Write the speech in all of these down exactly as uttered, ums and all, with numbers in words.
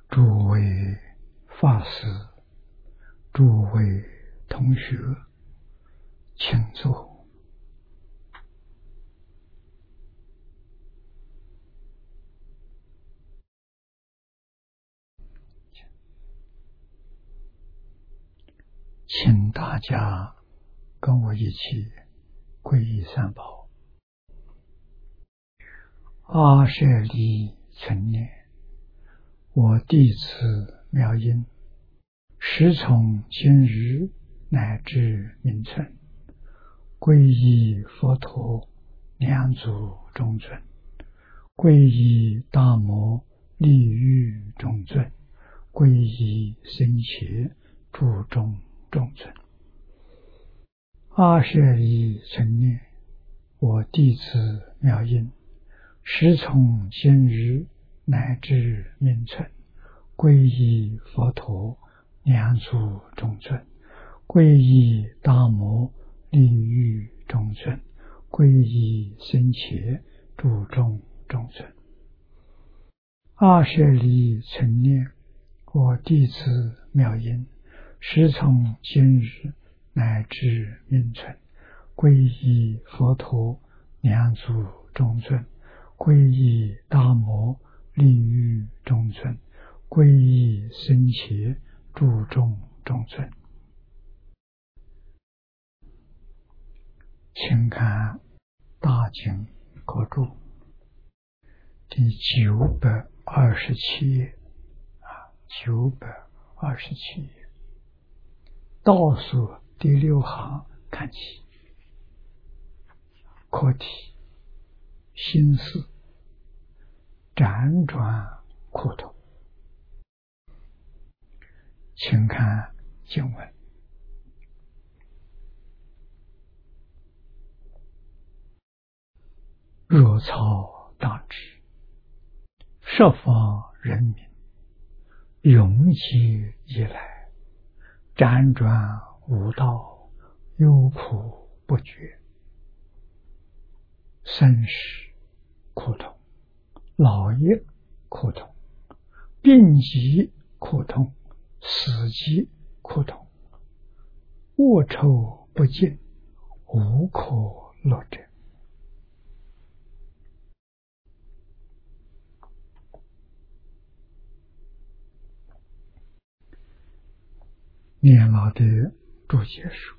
诸位法师，诸位同学，请坐。请大家跟我一起皈依三宝。阿舍利存念，我弟子妙音，时从今日乃至明存，皈依佛陀两足中尊，皈依大摩利欲中尊，皈依僧伽注中中尊。阿舍利存念，我弟子妙音，时从今日乃至明存，皈依佛陀两足中尊，皈依大摩利欲中尊，皈依僧伽注中中尊。阿舍利存念，我弟子妙音，时从今日乃至明存，皈依佛陀两足中尊，皈依大摩利欲中尊，皈依僧伽注中中尊。请看大经科注第九百二十七页啊，九百二十七页倒数第六行看起，课题心思辗转苦痛。请看经文：若操大志，设方人民，永劫以来，辗转无道，忧苦不绝，生死苦痛，老业苦痛，病疾苦痛，死疾苦痛，恶臭不尽，无可乐者。念老的注解书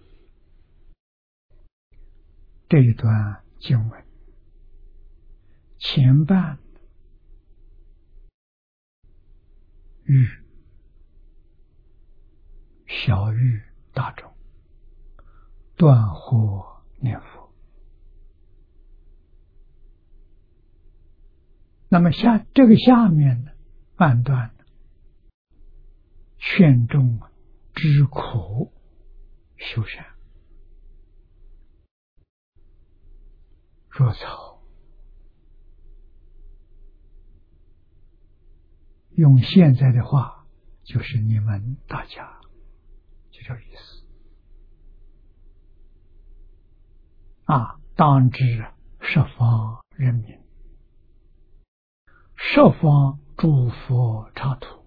这一段经文前半喻小喻大众断惑念佛，那么下这个下面呢，半段劝众知苦修善。若操用现在的话就是你们大家，就这个意思啊！当知十方人民，十方诸佛刹土，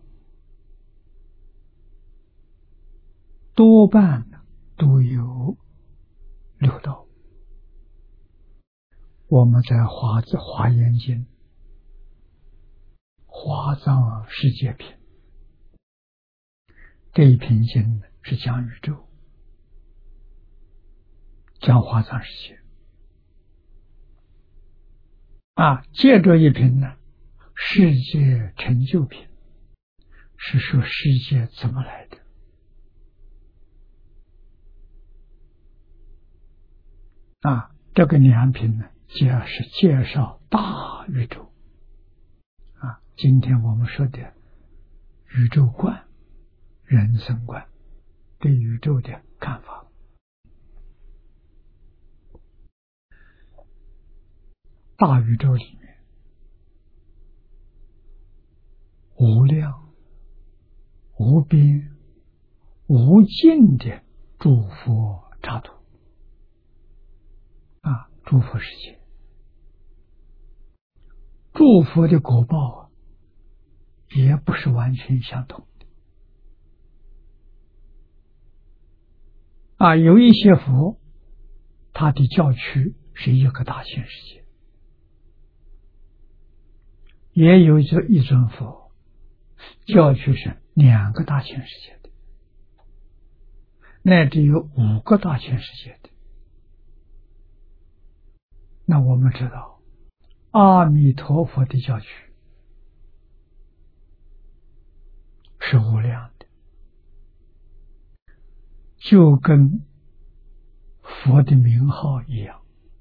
多半都有六道。我们在华字华严经华藏世界品这一品经是讲宇宙，讲华藏世界啊。接着一品呢，世界成就品，是说世界怎么来的啊。这个两品呢，介是介绍大宇宙啊。今天我们说的宇宙观、人生观，对宇宙的看法。大宇宙里面无量无边无尽的诸佛刹土啊，诸佛世界，诸佛的果报啊， 也不是完全相同的。啊，有一些佛，他的教区是一个大千世界，也有这一尊佛，教区是两个大千世界的，乃至有五个大千世界的。那我们知道，阿弥陀佛的教区是无量的，就跟佛的名号一样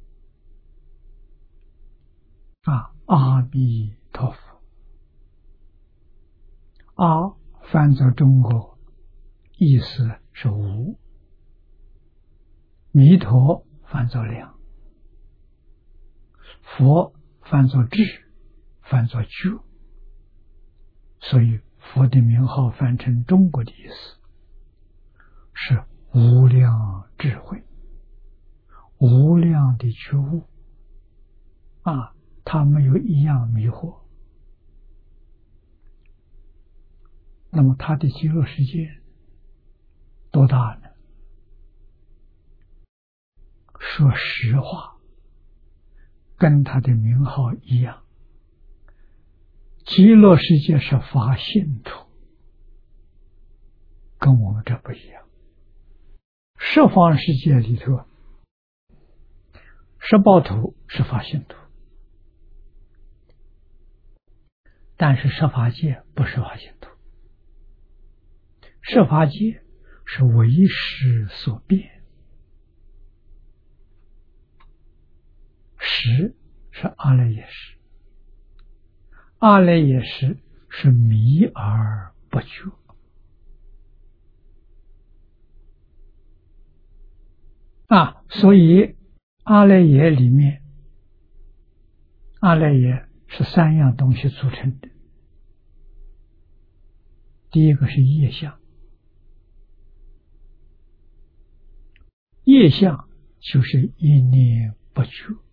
啊，阿弥陀佛。阿翻作中国意思是无，弥陀翻作量，佛翻作智，翻作觉，所以佛的名号翻成中国的意思是无量智慧，无量的觉悟啊，他没有一样迷惑。那么他的极乐世界多大呢？说实话，跟他的名号一样，极乐世界是发现土，跟我们这不一样。十方世界里头，十报土是发现土，但是十法界不是发现土。十法界是为识所变，识是阿赖耶识，阿赖耶识是迷而不觉啊，所以阿赖耶里面，阿赖耶是三样东西组成的。第一个是业相，业相就是一念不觉，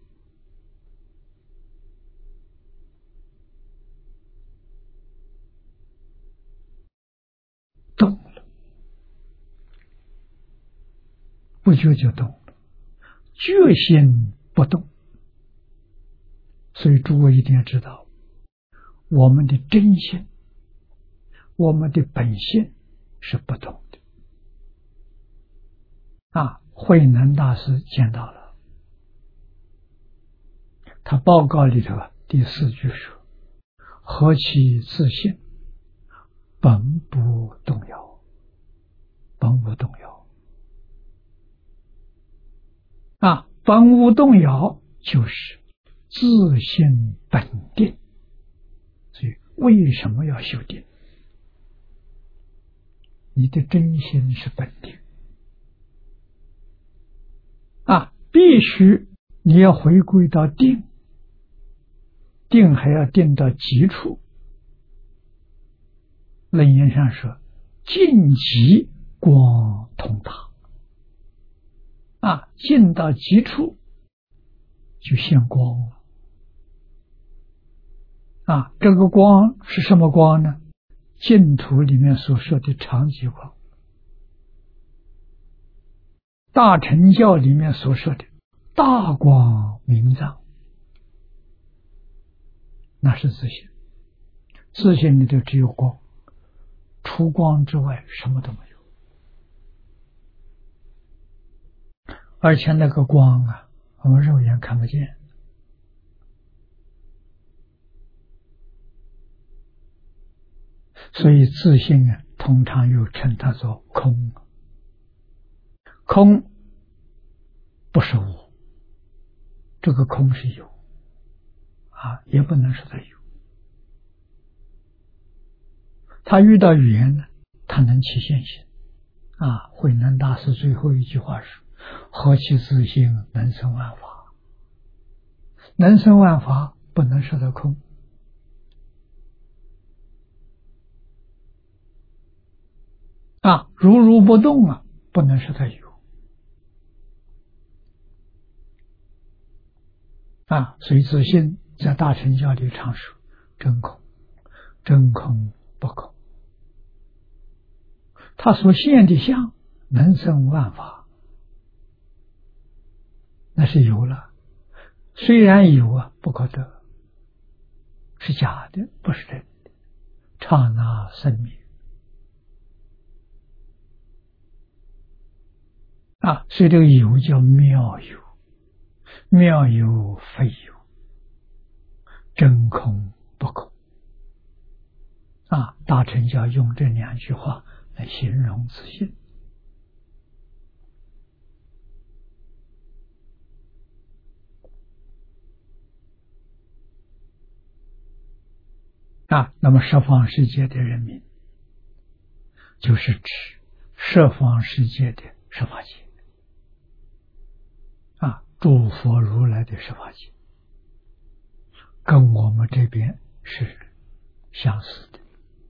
动了，不觉就动了，觉心不动。所以诸位一定要知道，我们的真心，我们的本性是不动的啊。慧能大师见到了，他报告里头第四句说：何其自性，本不动摇，本无动摇啊，本无动摇就是自性本定。所以为什么要修定？你的真心是本定啊，必须你要回归到定，定还要定到极处。楞严上说：尽极光通达啊，进到极处就现光了啊。这个光是什么光呢？净土里面所说的常寂光，大乘教里面所说的大光明藏，那是自性。自性里头只有光，除光之外什么都没有。而且那个光啊，我们肉眼看不见，所以自性啊，通常又称它做空。空不是无，这个空是有啊，也不能说它有。他遇到语言呢，他能起现行啊。慧能大师最后一句话是：何其自性，能生万法。能生万法不能说它空啊，如如不动啊，不能说它有啊。所以自性在大乘教里常说真空， 真空不空。它所现的相能生万法，那是有了，虽然有啊，不可得，是假的，不是真的，刹那生灭啊，所以这个有叫妙有，妙有非有，真空不空啊。大乘教用这两句话来形容自性啊。那么十方世界的人民，就是指十方世界的十法界啊，诸佛如来的十法界，跟我们这边是相似的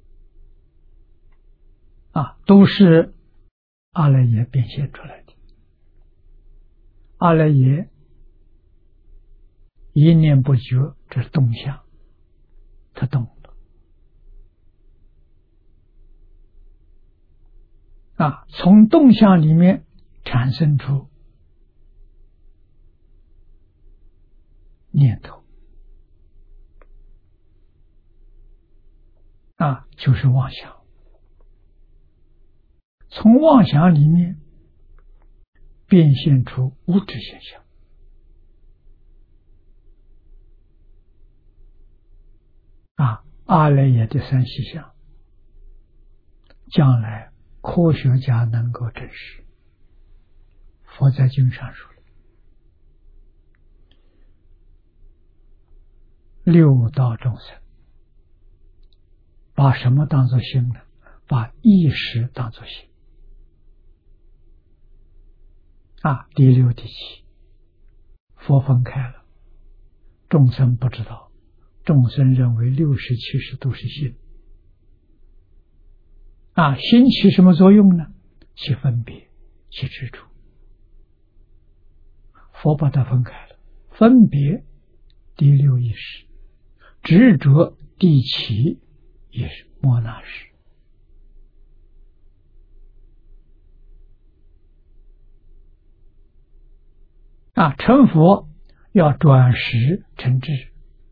啊，都是阿赖耶变现出来的。阿赖耶一念不觉，这是动相，它动了啊，从动相里面产生出念头啊，就是妄想。从妄想里面变现出物质现象啊，阿赖耶的三细相，将来科学家能够证实。佛在经上说了，六道众生把什么当作心呢？把意识当作心啊，第六第七，佛分开了，众生不知道，众生认为六十七十都是心啊，心起什么作用呢？起分别，起执着。佛把它分开了，分别第六意识，执着第七意识，莫那识。啊，成佛要转识成智，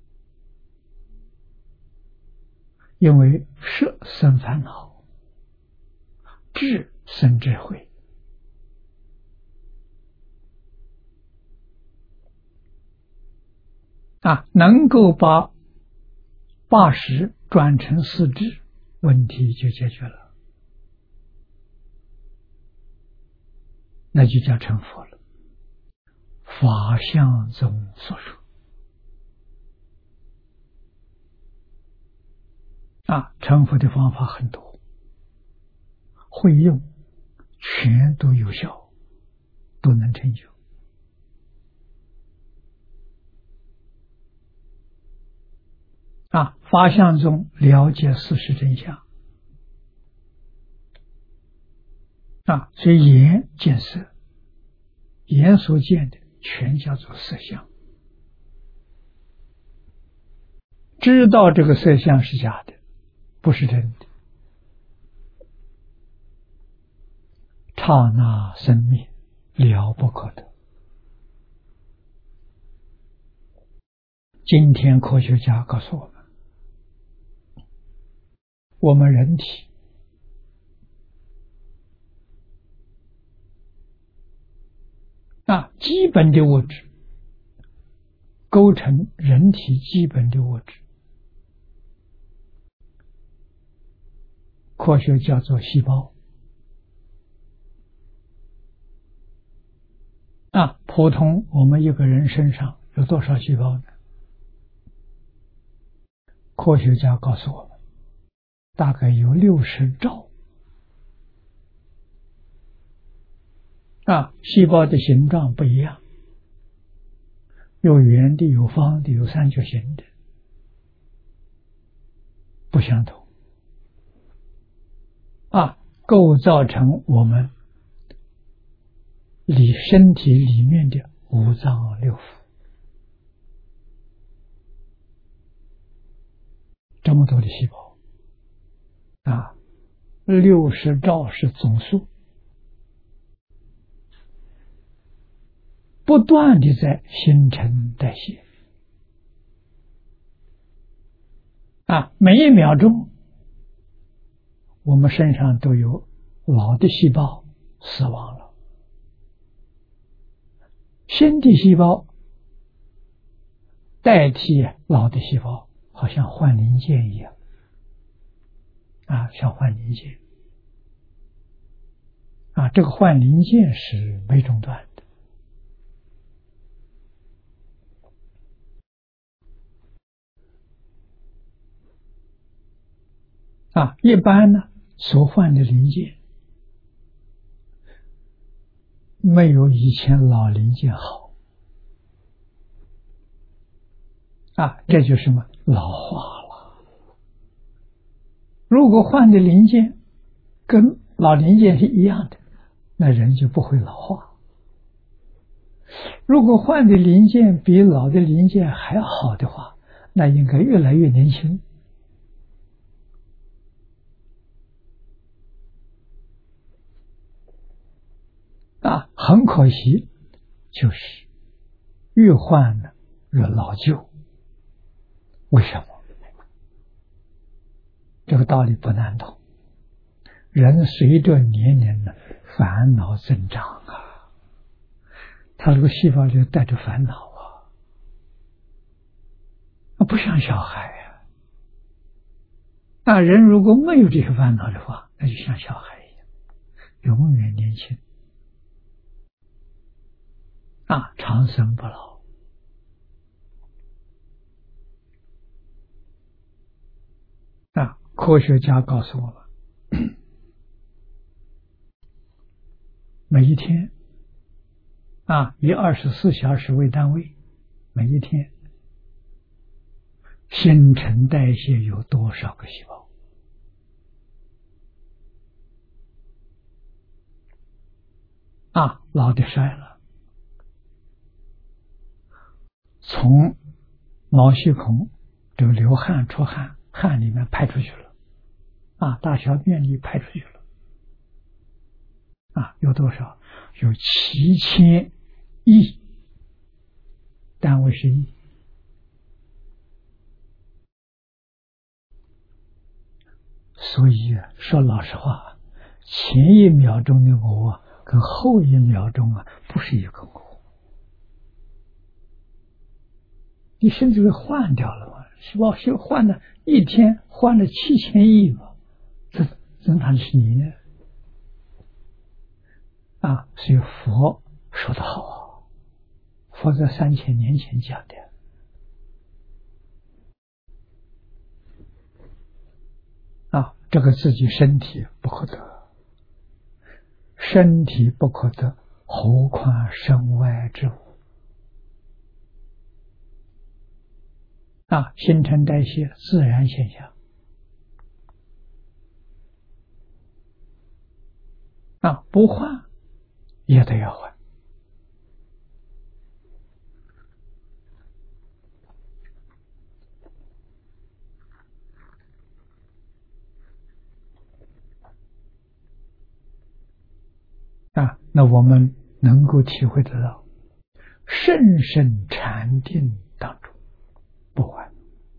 因为色生烦恼，智生智慧。啊，能够把八识转成四智，问题就解决了，那就叫成佛了。法相中所说啊，成佛的方法很多，会用全都有效，都能成就啊。法相中了解事实真相啊，所以眼见色，眼所见的全叫做色相，知道这个色相是假的，不是真的，刹那生灭，了不可得。今天科学家告诉我们，我们人体啊，基本的物质构成人体基本的物质，科学叫做细胞啊。普通我们一个人身上有多少细胞呢？科学家告诉我们，大概有六十兆啊。细胞的形状不一样，有圆的，有方的，有三角形的，不相同啊，构造成我们里身体里面的五脏六腑，这么多的细胞啊，六十兆是总数，不断的在新陈代谢啊，每一秒钟我们身上都有老的细胞死亡了，新的细胞代替老的细胞，好像换零件一样啊，像换零件啊，这个换零件是没中断的啊。一般呢，所换的零件没有以前老零件好啊，这就是什么老化了。如果换的零件跟老零件是一样的，那人就不会老化。如果换的零件比老的零件还好的话，那应该越来越年轻啊。很可惜，就是越换呢越老旧。为什么？这个道理不难懂。人随着年龄的烦恼增长啊，他这个细胞就带着烦恼啊，不像小孩呀。那人如果没有这些烦恼的话，那就像小孩一样，永远年轻啊，长生不老啊。科学家告诉我们，每一天啊，以二十四小时为单位，每一天新陈代谢有多少个细胞啊？老的衰了，从毛细孔这个流汗出汗，汗里面排出去了啊，大小便里排出去了啊，有多少？有七千亿，单位是亿。所以说老实话，前一秒钟的我跟后一秒钟啊不是一个我，你甚至会换掉了嘛？细胞就换了一天换了七千亿嘛，这这哪里是你呢？啊，所以佛说得好啊，佛在三千年前讲的啊，这个自己身体不可得，身体不可得，何况身外之物啊？新陈代谢自然现象啊，不换也得要换啊。那我们能够体会得到，甚深禅定当中不换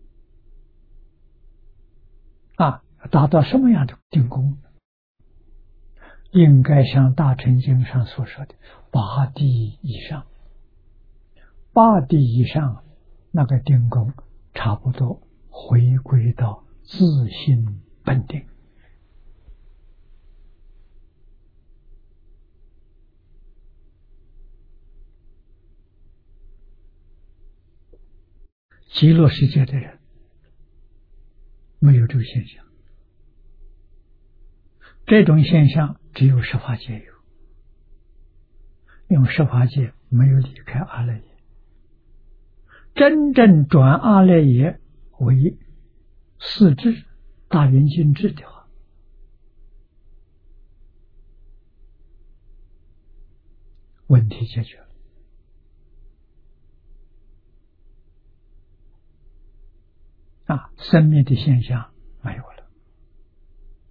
啊，达到什么样的定功呢？应该像大乘经上所说的八地以上，八地以上那个定功差不多回归到自性本定极乐世界的人没有这个现象，这种现象只有十法界有，因为十法界没有离开阿赖耶，真正转阿赖耶为四智大圆镜智的话，问题解决了啊，生灭的现象没有了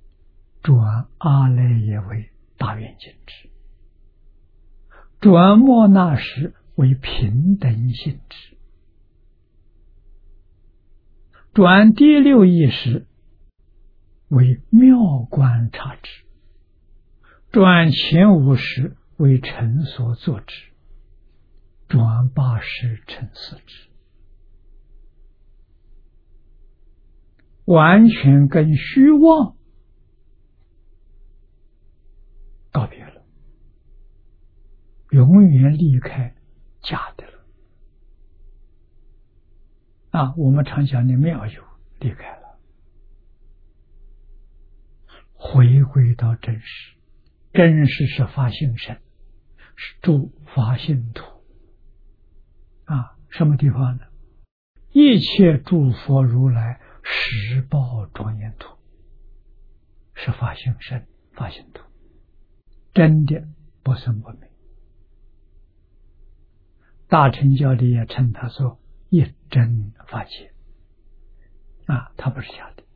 转阿赖耶为大圆镜智，转末那时为平等性质，转第六意识为妙观察智，转前五识为成所作智，转八识成四智，完全跟虚妄告别了，永远离开假的了。啊，我们常讲的妙有离开了，回归到真实。真实是法性身，是诸法性土。啊，什么地方呢？一切诸佛如来十报庄严土，是法性身、法性土，真的不生不灭。大乘教里也称它做一真法界。啊，它不是假的。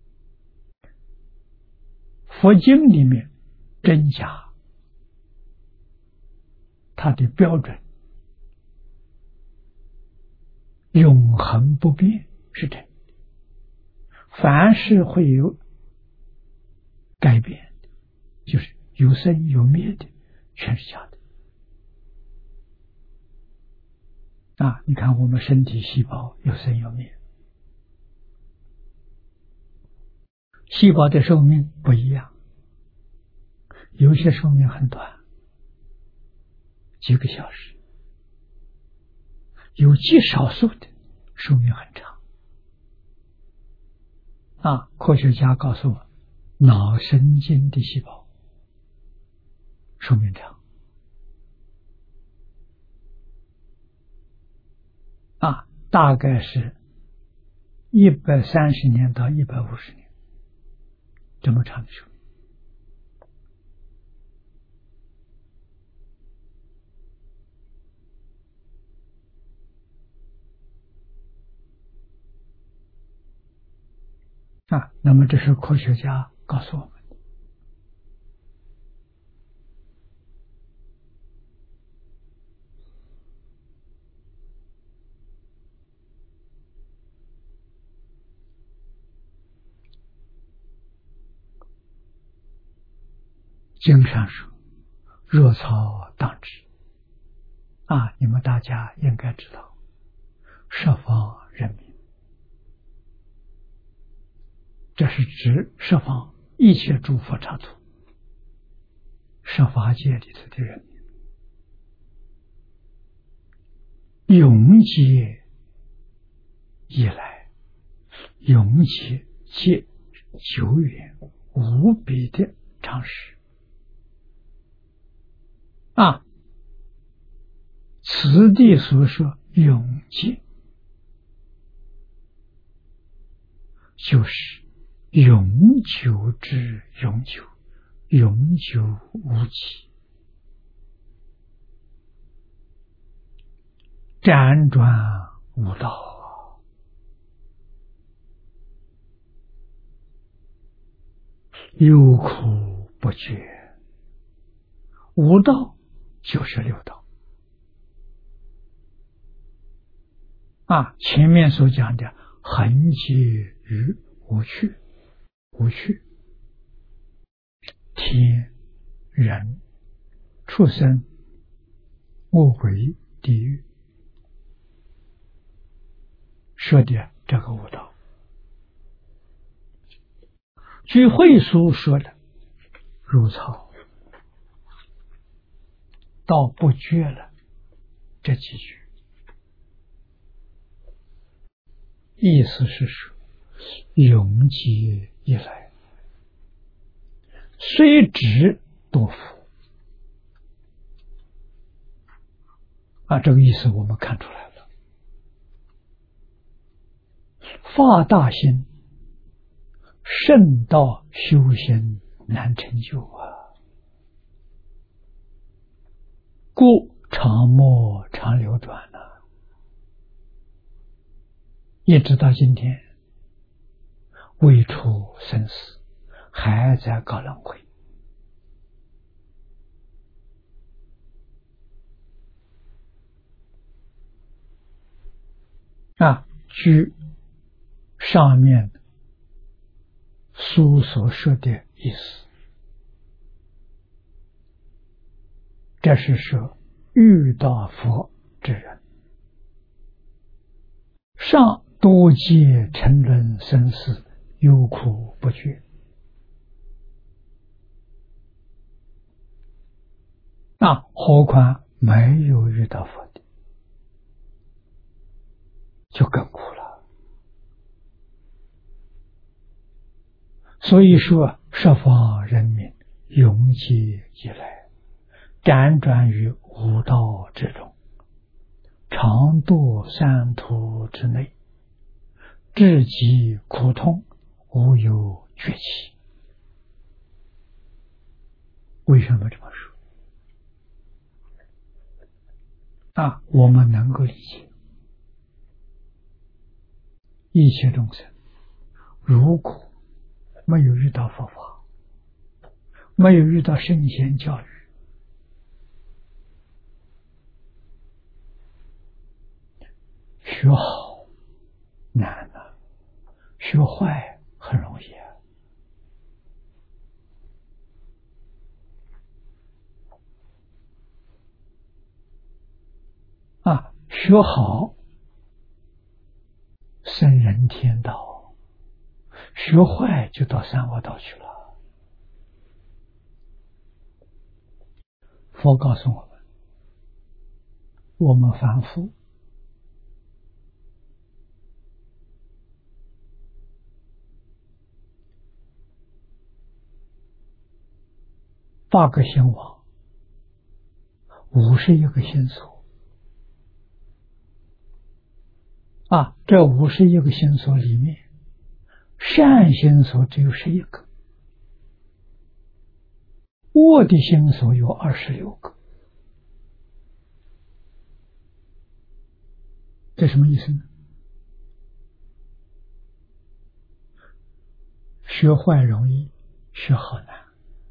佛经里面真假它的标准永恒不变，是真的。凡是会有改变的，就是有生有灭的，全是假的。啊，你看我们身体细胞有生有灭，细胞的寿命不一样，有些寿命很短，几个小时，有极少数的寿命很长。啊，科学家告诉我，脑神经的细胞寿命长。啊，大概是一百三十年到一百五十年，这么长的寿命。啊，那么这是科学家告诉我们的。经上说，若草当知。啊，你们大家应该知道，十方人民，这是指十方一切诸佛刹土，十法界里头的人民，永劫以来，永劫皆久远无比的常识。啊，此地所说永劫，就是永久之永久，永久无期，辗转无道，有苦不绝。无道就是六道。啊，前面所讲的恒劫于无趣，无趣，天、人、畜生、恶鬼、地狱，说的这个无道。据会书说的，如草到不绝了这几句，意思是说，永劫以来，虽知多福。啊，这个意思我们看出来了。发大心，圣道修行难成就啊，故常默常流转啊。一直到今天，未出生死， 还在搞轮回。啊，据上面书所说的意思，这是说遇到佛之人，上多劫沉沦生死，忧苦不绝。啊，何况没有遇到佛的，就更苦了。所以说，十方人民永劫以来，辗转于五道之中，常堕三途之内，至极苦痛，无有觉起。为什么这么说？啊，我们能够理解，一切众生如果没有遇到佛法，没有遇到圣贤教育，学好难啊，学坏很容易啊。啊，学好升人天道，学坏就到三恶道去了。佛告诉我们，我们凡夫八个心王，五十一个心所。啊，这五十一个心所里面，善心所只有十一个，恶的心所有二十六个。这什么意思呢？学坏容易，学好难。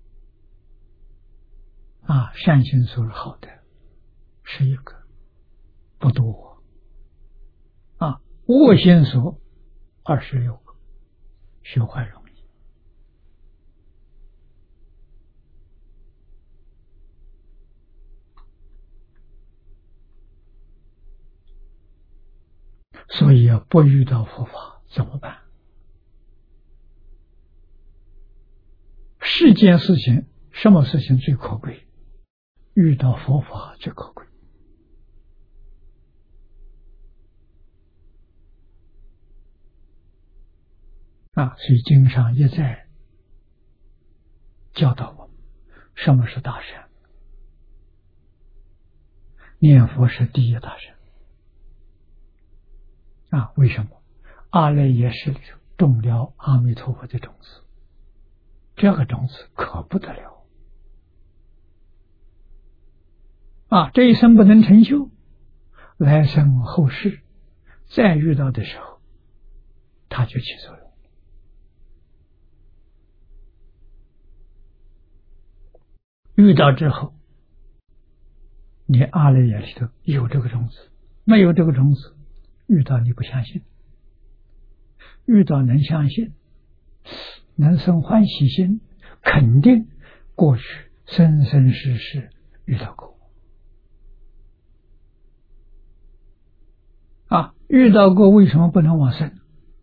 啊，善心所是好的，十一个，不多。啊，恶心所二十六个，学坏容易。所以啊，不遇到佛法怎么办？世间事情，什么事情最可贵？遇到佛法最可贵。啊，所以经上一再教导我们，什么是大善？念佛是第一大善。啊，为什么？阿赖耶识里头种了阿弥陀佛的种子，这个种子可不得了。啊，这一生不能成就，来生后世再遇到的时候，它就起作用。遇到之后，你阿赖耶里头有这个种子，没有这个种子，遇到你不相信，遇到能相信，能生欢喜心，肯定过去生生世世遇到过。啊，遇到过为什么不能往生？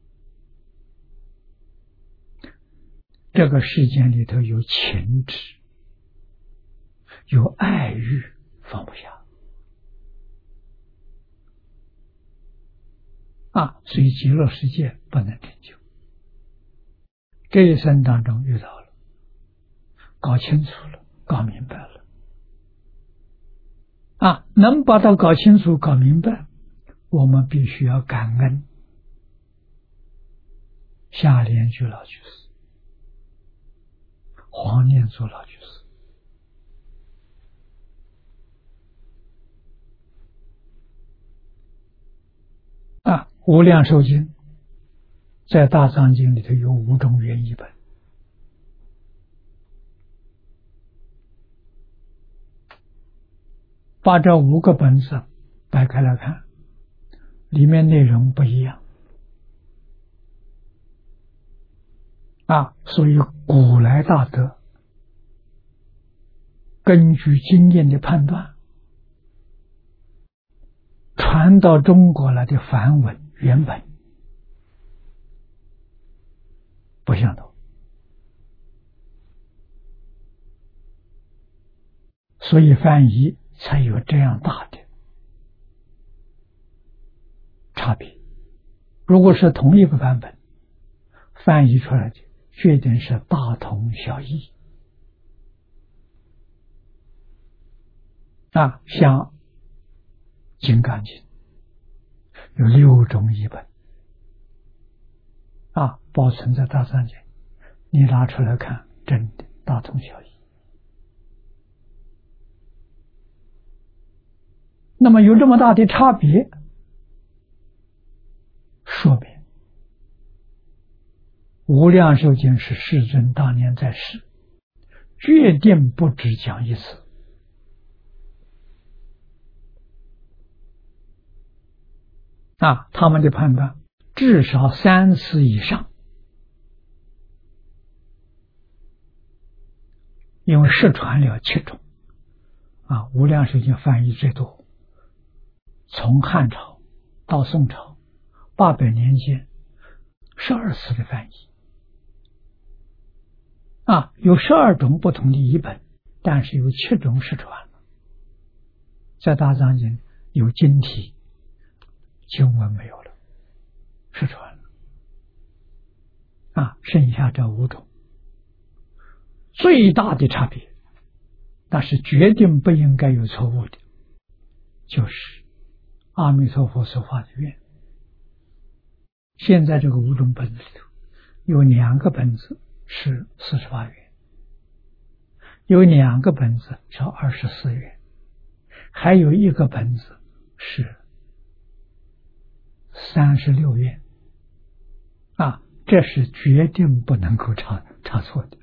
这个世间里头有情执，有爱欲，放不下。啊，所以极乐世界不能成就。这一生当中遇到了，搞清楚了，搞明白了。啊，能把它搞清楚、搞明白，我们必须要感恩下莲居老居士、黄念祖老居士。啊，无量寿经在大藏经里头有五种原译本， 把这五个本子掰开来看，里面内容不一样啊，所以古来大德根据经验的判断，传到中国来的梵文原本不相同，所以翻译才有这样大的差别。如果是同一个版本，翻译出来的确定是大同小异啊。像《金刚经》有六种译本啊，保存在大藏经，你拿出来看，真的大同小异。那么有这么大的差别，说明无量寿经是世尊当年在世，决定不只讲一次啊，他们的判断至少三次以上，因为失传了七种啊，无量寿经翻译最多，从汉朝到宋朝八百年间十二次的翻译啊，有十二种不同的译本，但是有七种失传了。在大藏经有经题，经文没有了，失传了啊，剩下这五种最大的差别，那是决定不应该有错误的，就是阿弥陀佛所发的愿。现在这个五种本子里头，有两个本子是四十八愿，有两个本子是二十四愿，还有一个本子是三十六愿啊，这是决定不能够差差错的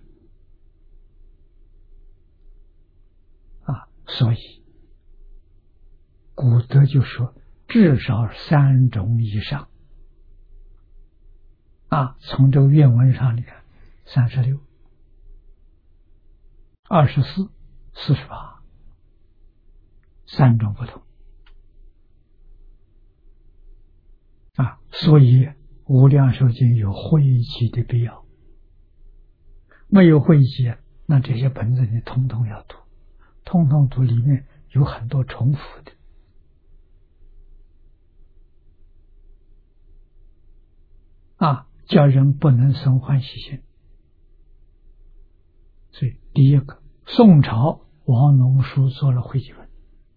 啊。所以古德就说至少三种以上啊。从这个原文上你看，三十六、二十四、四十八，三种不同啊。所以无量寿经有汇集的必要，没有汇集，那这些本子你统统要读，统统读，里面有很多重复的啊，叫人不能生欢喜心。所以第一个，宋朝王龙书做了汇集本，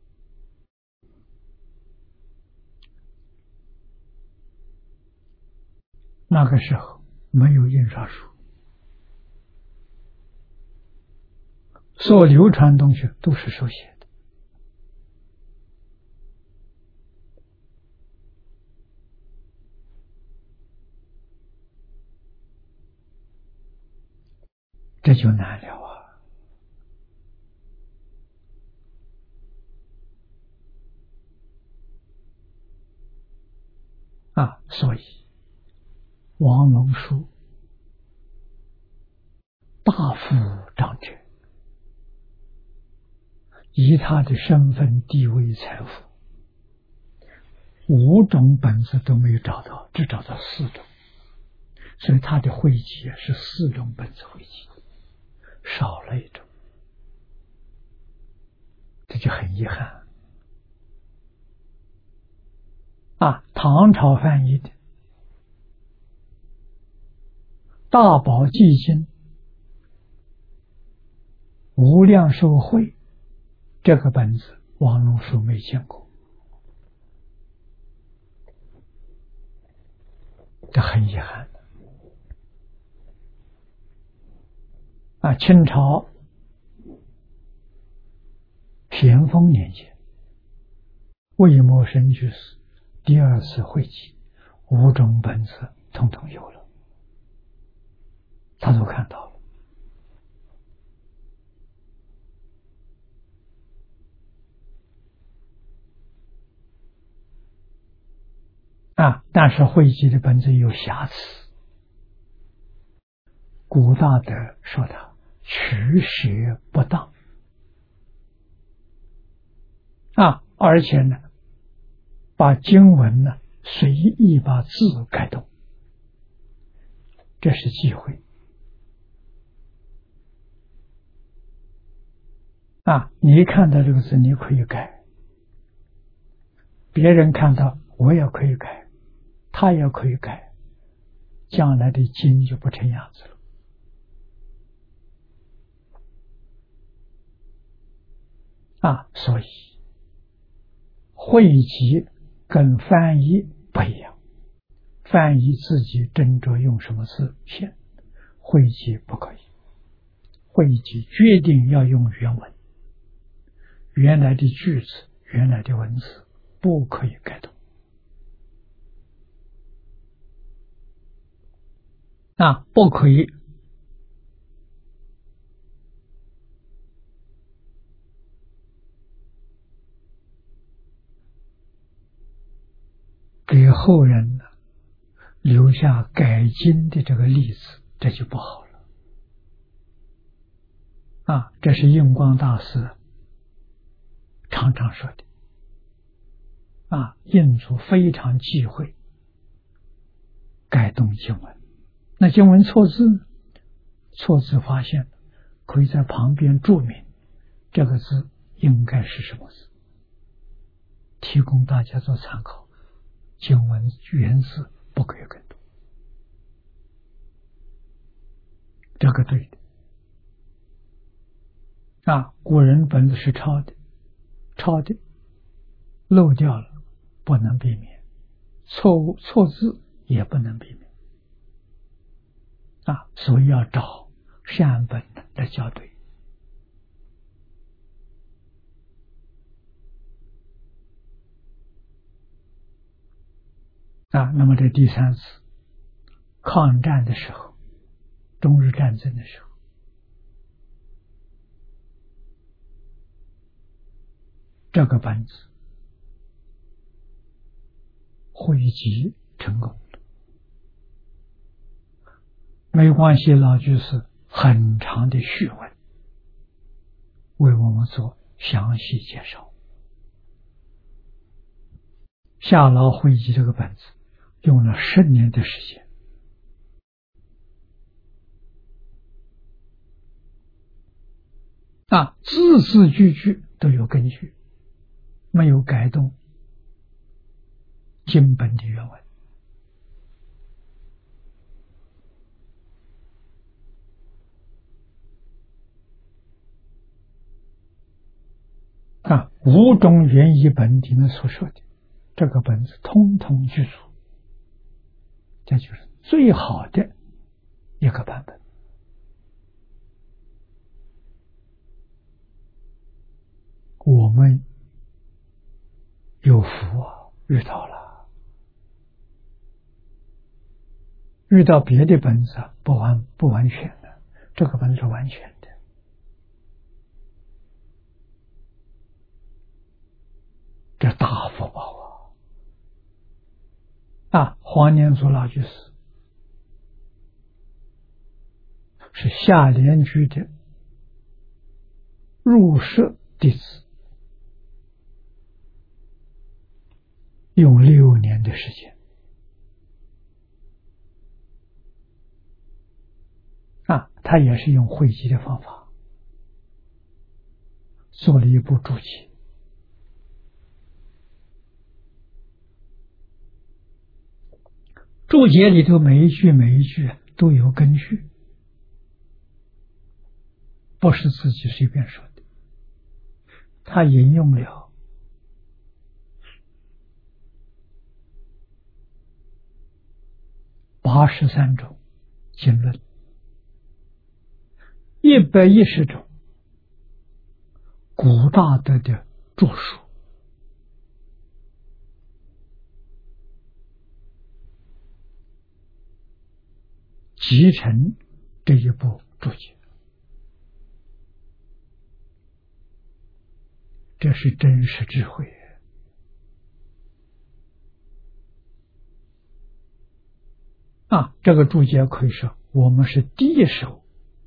那个时候没有印刷术，所流传东西都是手写的，这就难了啊！啊，所以王龙书大富长者，以他的身份、地位、财富，五种本子都没有找到，只找到四种，所以他的汇集是四种本子汇集，少了一种，这就很遗憾啊。唐朝翻译的《大宝济经》无量寿会这个本子，王龙书没见过，这很遗憾啊。清朝咸丰年间，魏默生居士第二次汇集，五种本子统统有了，他都看到了。 啊，但是慧集的本子有瑕疵。古大德说他取舍不当啊，而且呢，把经文呢随意把字改动，这是忌讳啊。你看到这个字，你可以改，别人看到我也可以改，他也可以改，将来的经就不成样子了。啊，所以汇集跟翻译不一样，翻译自己斟酌用什么字写，汇集不可以。汇集决定要用原文，原来的句子，原来的文字不可以改动。啊，不可以给后人呢留下改经的这个例子，这就不好了。啊，这是印光大师常常说的。啊，印祖非常忌讳改动经文。那经文错字，错字发现可以在旁边注明这个字应该是什么字，提供大家做参考。经文原字不可以改动，这个对的。啊，古人本子是抄的，抄的漏掉了不能避免，错误错字也不能避免。啊，所以要找善本来校对。啊，那么这第三次抗战的时候，中日战争的时候，这个本子汇集成功了。没关系，老居士很长的序文为我们做详细介绍。夏老汇集这个本子用了十年的时间，啊，字字句句都有根据，没有改动经本的原文。啊，五种原译本里面所说的这个本子通通具足，这就是最好的一个版本。我们有福啊，遇到了。遇到别的本子不完不完全的，这个本子是完全的。这大福报啊！啊，黄念祖老居士是下联居的入室弟子，用六年的时间啊，他也是用汇集的方法做了一部注解。注解里头每一句每一句都有根据，不是自己随便说的。他引用了八十三种经论，一百一十种古大德的著述，集成这一部注解。这是真实智慧。 啊，这个注解可以说我们是第一手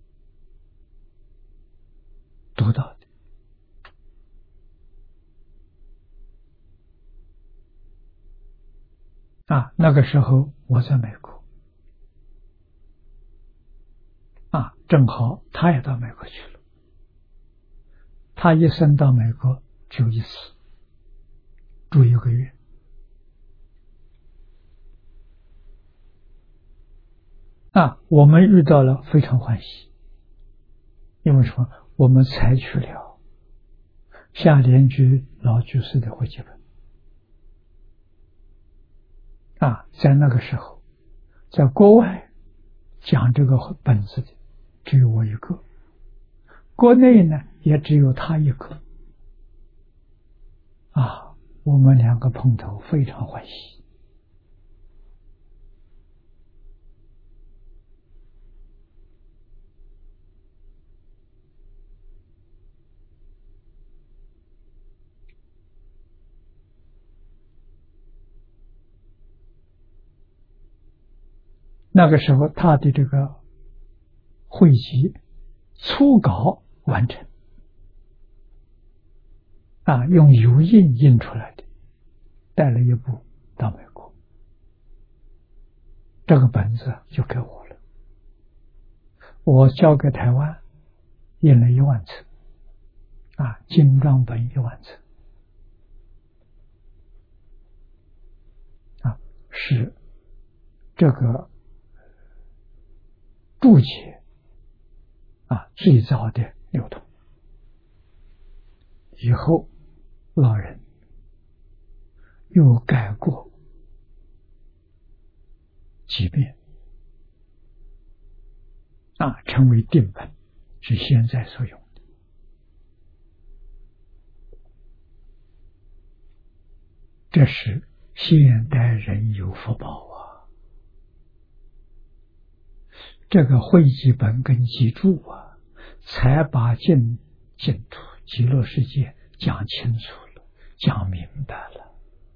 读到的。啊，那个时候我在美国，啊，正好他也到美国去了。他一生到美国就一次，住一个月。啊，我们遇到了非常欢喜，因为什么？我们采取了夏莲居老居士的汇集本。啊，在那个时候，在国外讲这个本子的只有我一个，国内呢也只有他一个。啊，我们两个碰头非常欢喜。那个时候他的这个汇集初稿完成，啊，用油印印出来的，带了一部到美国，这个本子就给我了，我交给台湾，印了一万册，啊，精装本一万册，啊，是这个注解啊最早的流通。以后老人又改过几遍，啊，成为定本，是现在所用的。这是现代人有福报啊！这个汇集本跟集注啊，才把净净土极乐世界讲清楚了，讲明白了，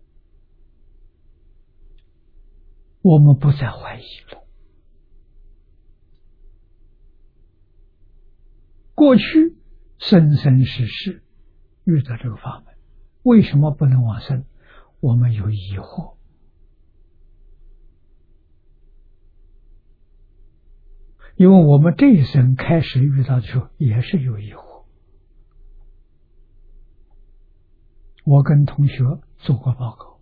我们不再怀疑了。过去生生世世遇到这个法门，为什么不能往生？我们有疑惑。因为我们这一生开始遇到的时候也是有疑惑。我跟同学做过报告，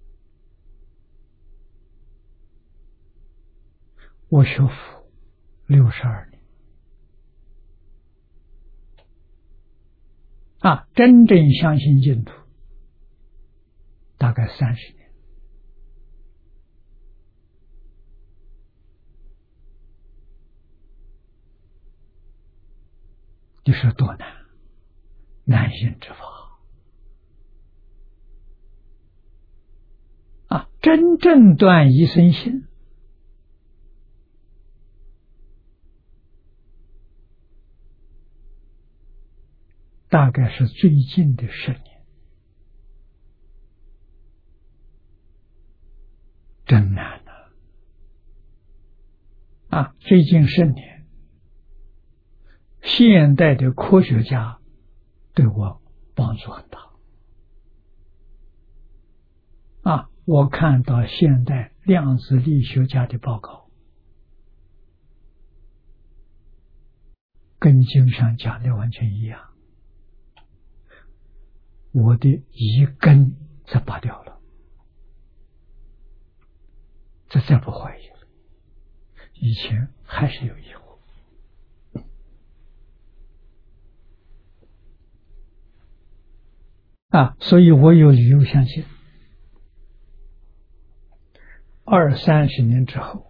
我学佛六十二年，啊，真正相信净土大概三十年。你说多难？难信之法啊！真正断一生信，大概是最近的十年，真难啊！啊，最近十年，现代的科学家对我帮助很大啊！我看到现代量子力学家的报告，跟经上讲的完全一样，我的疑根则拔掉了，这再不怀疑了。以前还是有疑惑。啊，所以我有理由相信，二三十年之后，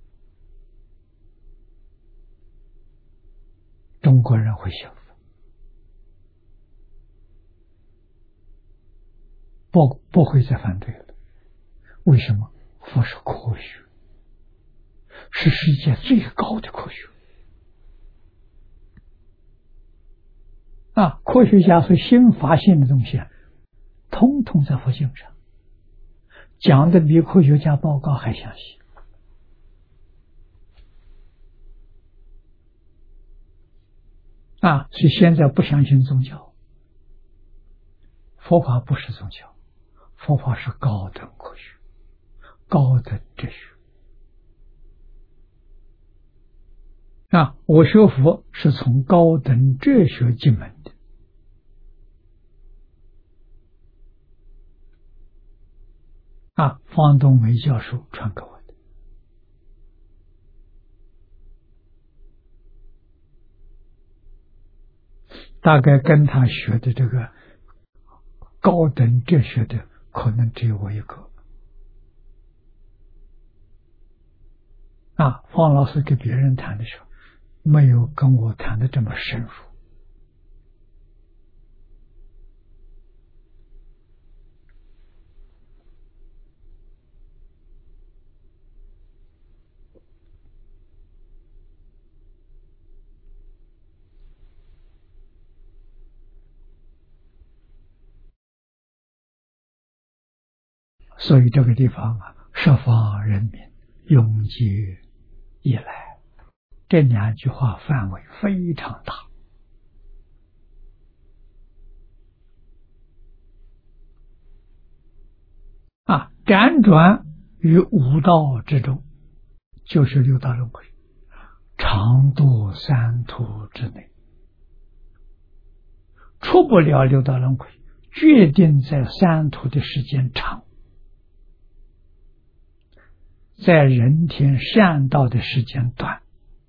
中国人会幸福，不不会再反对了。为什么？佛是科学，是世界最高的科学。啊，科学家所新发现的东西啊，通通在佛经上讲的比科学家报告还详细。 啊，所以现在不相信宗教，佛法不是宗教，佛法是高等科学、高等哲学。啊，我学佛是从高等哲学进门的。啊，方东梅教授传给我的。大概跟他学的这个高等哲学的，可能只有我一个。啊，方老师跟别人谈的时候，没有跟我谈的这么深入。所以这个地方啊，十方人民永结以来，这两句话范围非常大。啊，辗转于五道之中，就是六道轮回，常堕三途之内，出不了六道轮回，决定在三途的时间长，在人天善道的时间短。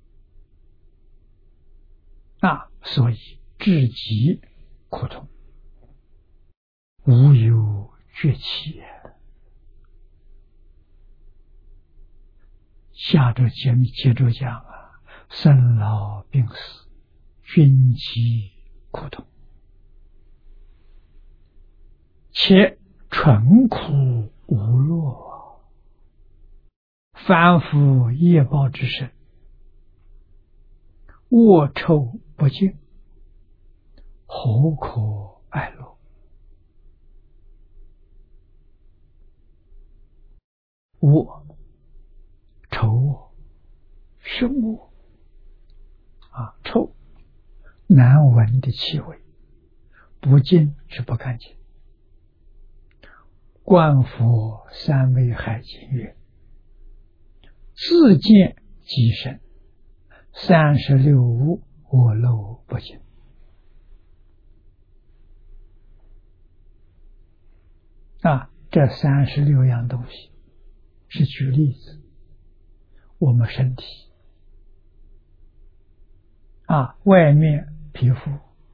啊，所以至极苦痛，无有绝期。下周节目接着讲啊，生老病死，均极苦痛，且纯苦无乐，反复业报之身，恶臭不净，何可爱乐？恶臭是恶啊，臭难闻的气味，不净是不干净。观佛三昧海经曰：自见即身，三十六物我漏不净。啊，这三十六样东西是举例子，我们身体啊，外面皮肤、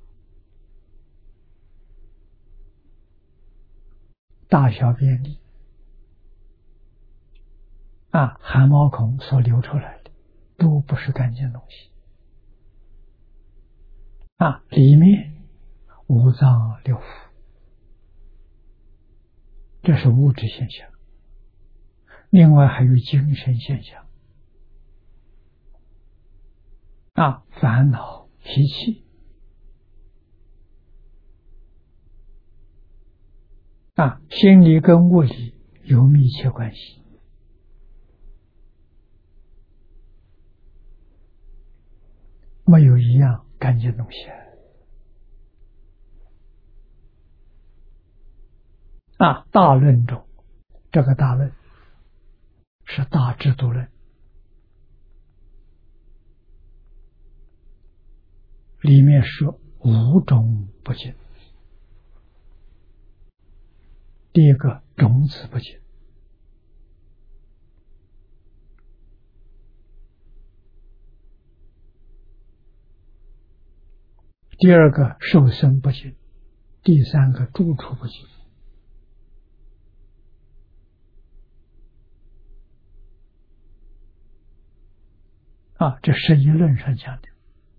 大小便里啊，汗毛孔所流出来的都不是干净东西啊，里面五脏六腑，这是物质现象。另外还有精神现象啊，烦恼、脾气啊，心理跟物理有密切关系。没有一样干净东西啊。大论中，这个大论是大制度论，里面说五种不净。第一个，种子不净；第二个，受身不净；第三个，住处不净。啊，这十一论上讲的，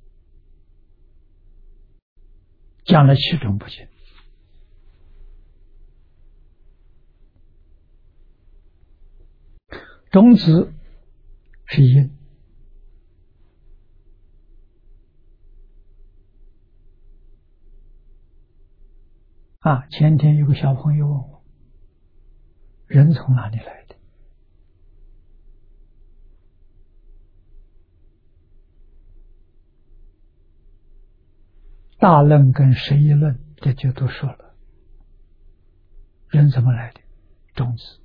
讲了七种不净。种子是因啊。前天有个小朋友问我，人从哪里来的？ 大论跟十一论这就都说了，人怎么来的？种子，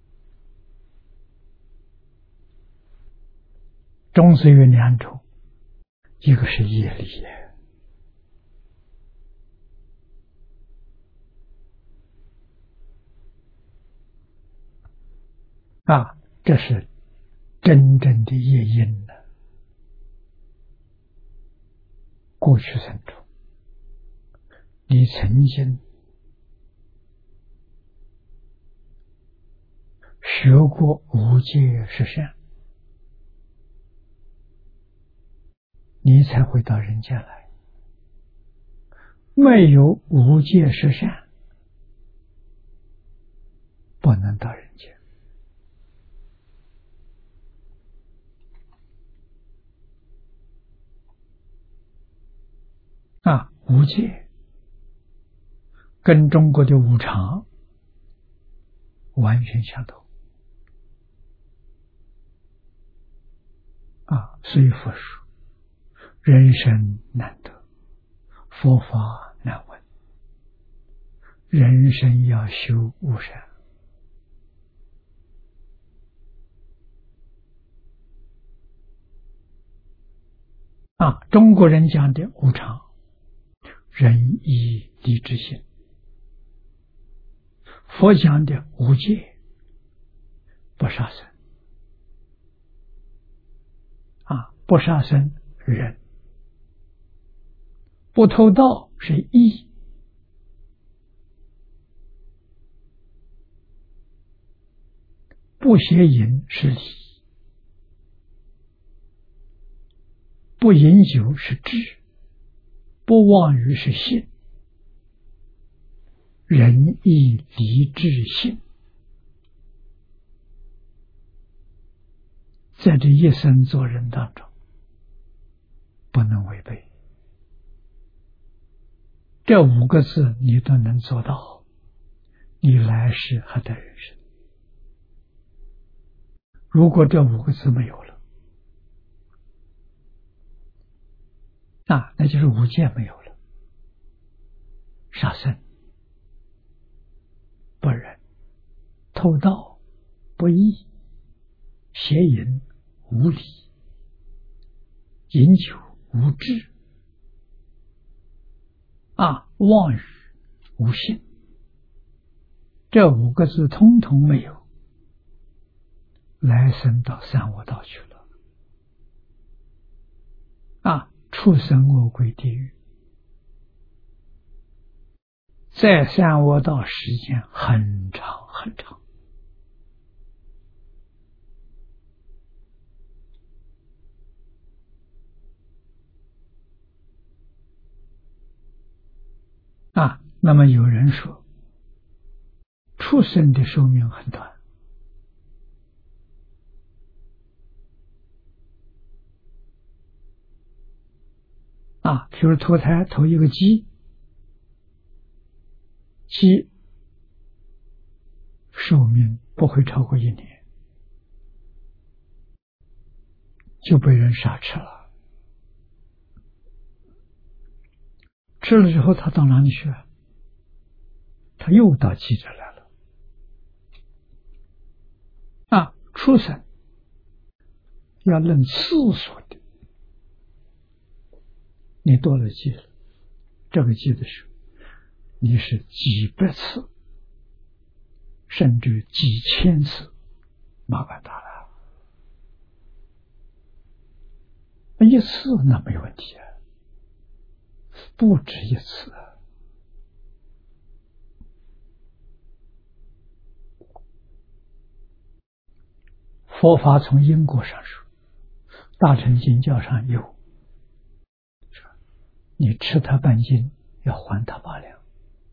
种子有两种，一个是业力，啊，这是真正的业因呢。过去生中，你曾经学过无戒十善，你才会到人间来。没有无戒十善，不能到人间。啊，无戒跟中国的无常完全相同。啊，所以佛说，人生难得，佛法难闻。人生要修无善。啊，中国人讲的无常，仁义礼智信；佛讲的无戒，不杀生。啊，不杀生仁，不偷盗是义，不邪淫是礼，不饮酒是智，不妄语是信。仁义礼智信，在这一生做人当中不能违背。这五个字你都能做到，你来世还得人生。如果这五个字没有了，啊，那就是无戒没有了。杀生不仁，偷盗不义，邪淫无礼，饮酒无智，啊，妄语无信，这五个字通通没有，来生到三恶道去了。啊，畜生恶鬼地狱，在三恶道时间很长很长。啊，那么有人说，畜生的寿命很短。啊，比如投胎投一个鸡，鸡寿命不会超过一年，就被人杀吃了。吃了之后，他到哪里去啊？他又到鸡这来了。啊，畜生要论次数的，你多了鸡了，这个鸡的时候，你是几百次，甚至几千次，麻烦大了。一次那没问题啊，不止一次啊。佛法从因果上说，大乘经教上有，你吃他半斤，要还他八两。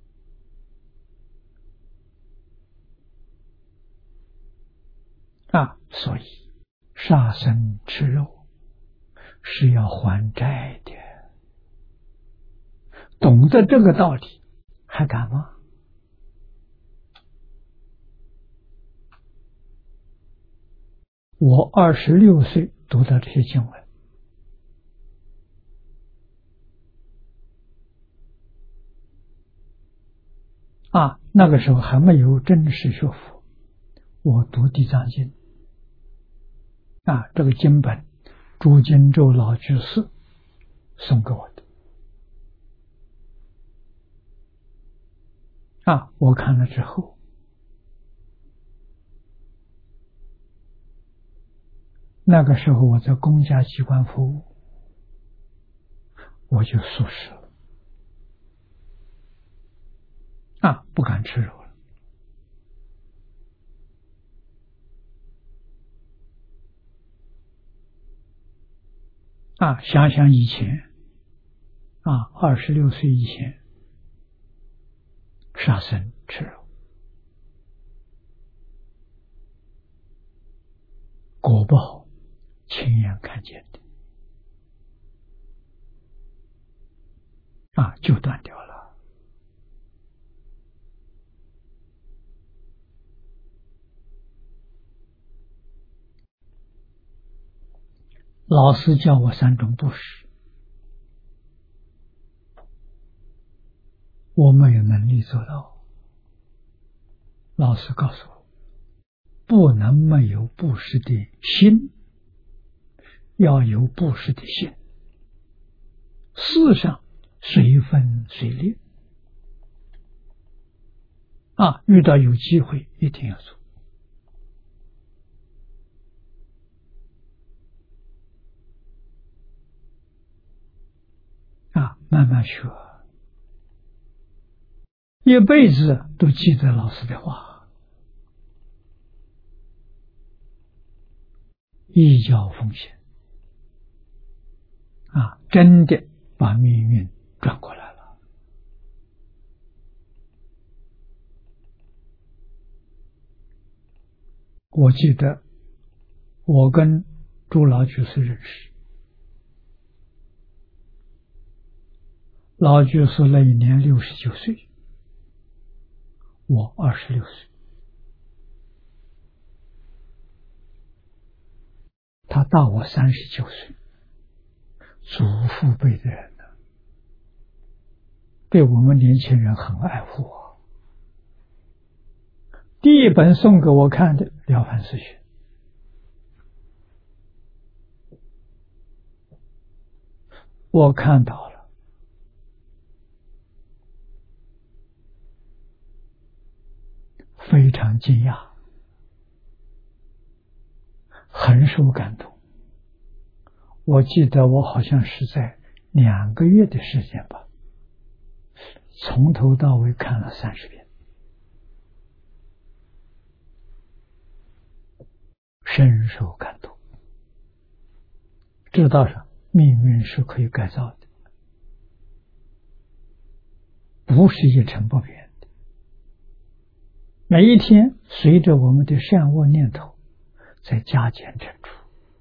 啊，所以杀生吃肉是要还债的。懂得这个道理，还敢吗？我二十六岁读到这些经文， 啊，那个时候还没有正式学佛，我读《地藏经》啊，这个经本，朱金洲老居士送给我的啊，我看了之后，那个时候我在公家机关服务，我就素食了啊，不敢吃肉了啊。想想以前啊，二十六岁以前杀生吃肉，果报亲眼看见的啊，就断掉了。老师教我三种布施，我没有能力做到。老师告诉我，不能没有布施的心，要有布施的心。世上随分随劣啊，遇到有机会一定要做啊，慢慢学，一辈子都记得老师的话，一教奉献啊，真的把命运转过来了。我记得我跟朱老居士认识，老居士那一年六十九岁，我二十六岁，他大我三十九岁，祖父辈的人呢，对我们年轻人很爱护我。第一本送给我看的《了凡四训》，我看到了，非常惊讶，很受感动。我记得我好像是在两个月的时间吧，从头到尾看了三十遍，深受感动，知道上命运是可以改造的，不是一成不变的。每一天随着我们的善恶念头在加减乘除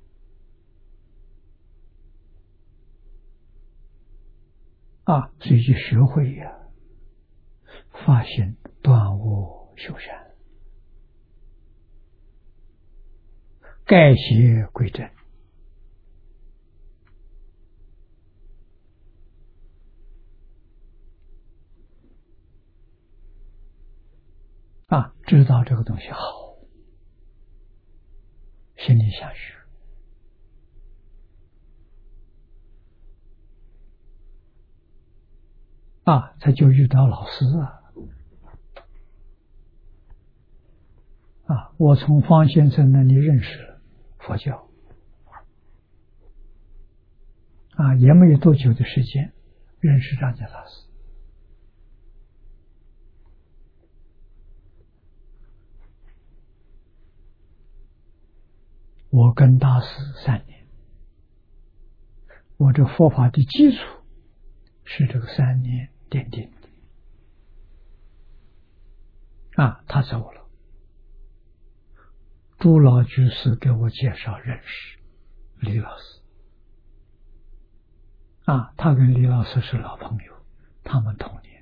啊，所以就学会呀、啊，发现断恶修善，改邪归正啊，知道这个东西好，心里想学啊，他就遇到老师啊啊！我从方先生那里认识了佛教啊，也没有多久的时间认识张家大师。我跟大师三年，我这佛法的基础是这个三年奠定的啊。他走了，朱老居士给我介绍认识李老师啊，他跟李老师是老朋友，他们同年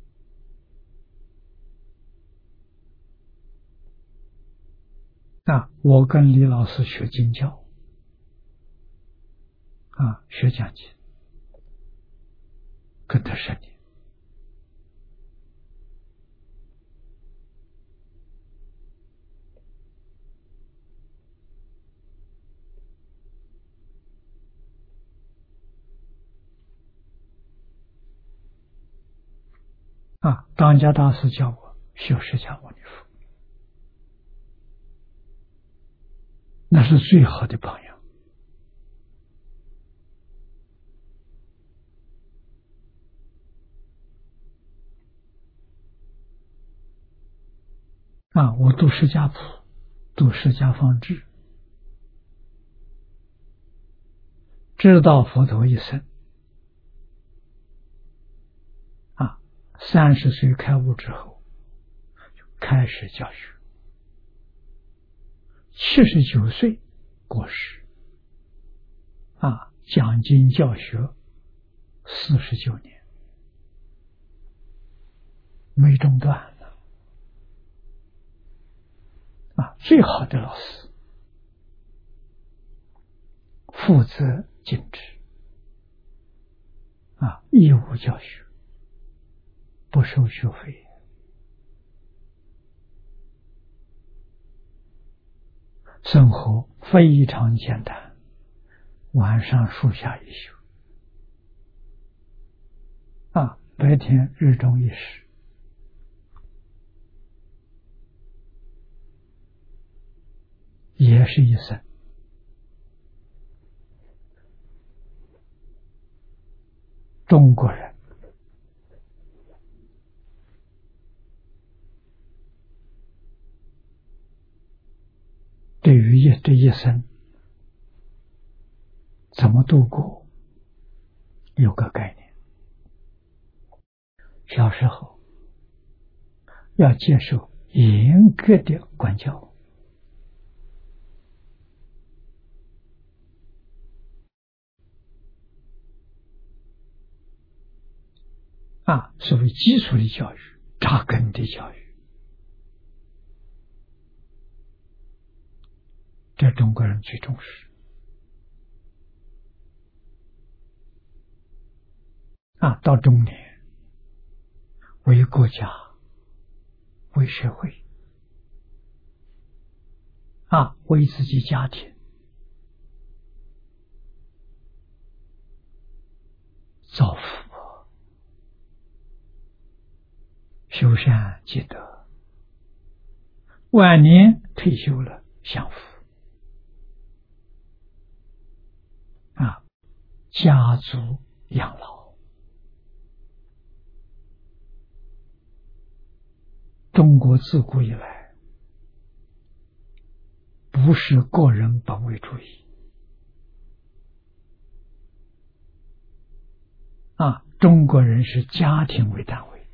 啊。我跟李老师学经教啊，学讲经，跟他十年啊，当家大师教我修释迦牟尼佛，那是最好的榜样。啊，我读释迦谱，读释迦方志，知道佛陀一生。啊，三十岁开悟之后，就开始教学。七十九岁过世。啊，讲经教学四十九年，没中断。啊，最好的老师，负责禁止，啊，义务教学，不收学费。生活非常简单，晚上树下一宿，啊，白天日中一时。也是一生。中国人对于一这一生怎么度过有个概念。小时候要接受严格的管教，啊，所谓基础的教育，扎根的教育，这中国人最重视。啊，到中年，为国家，为社会，啊，为自己家庭造福，修善积德，晚年退休了享福。啊，家族养老。中国自古以来不是个人本位主义，啊，中国人是家庭为单位。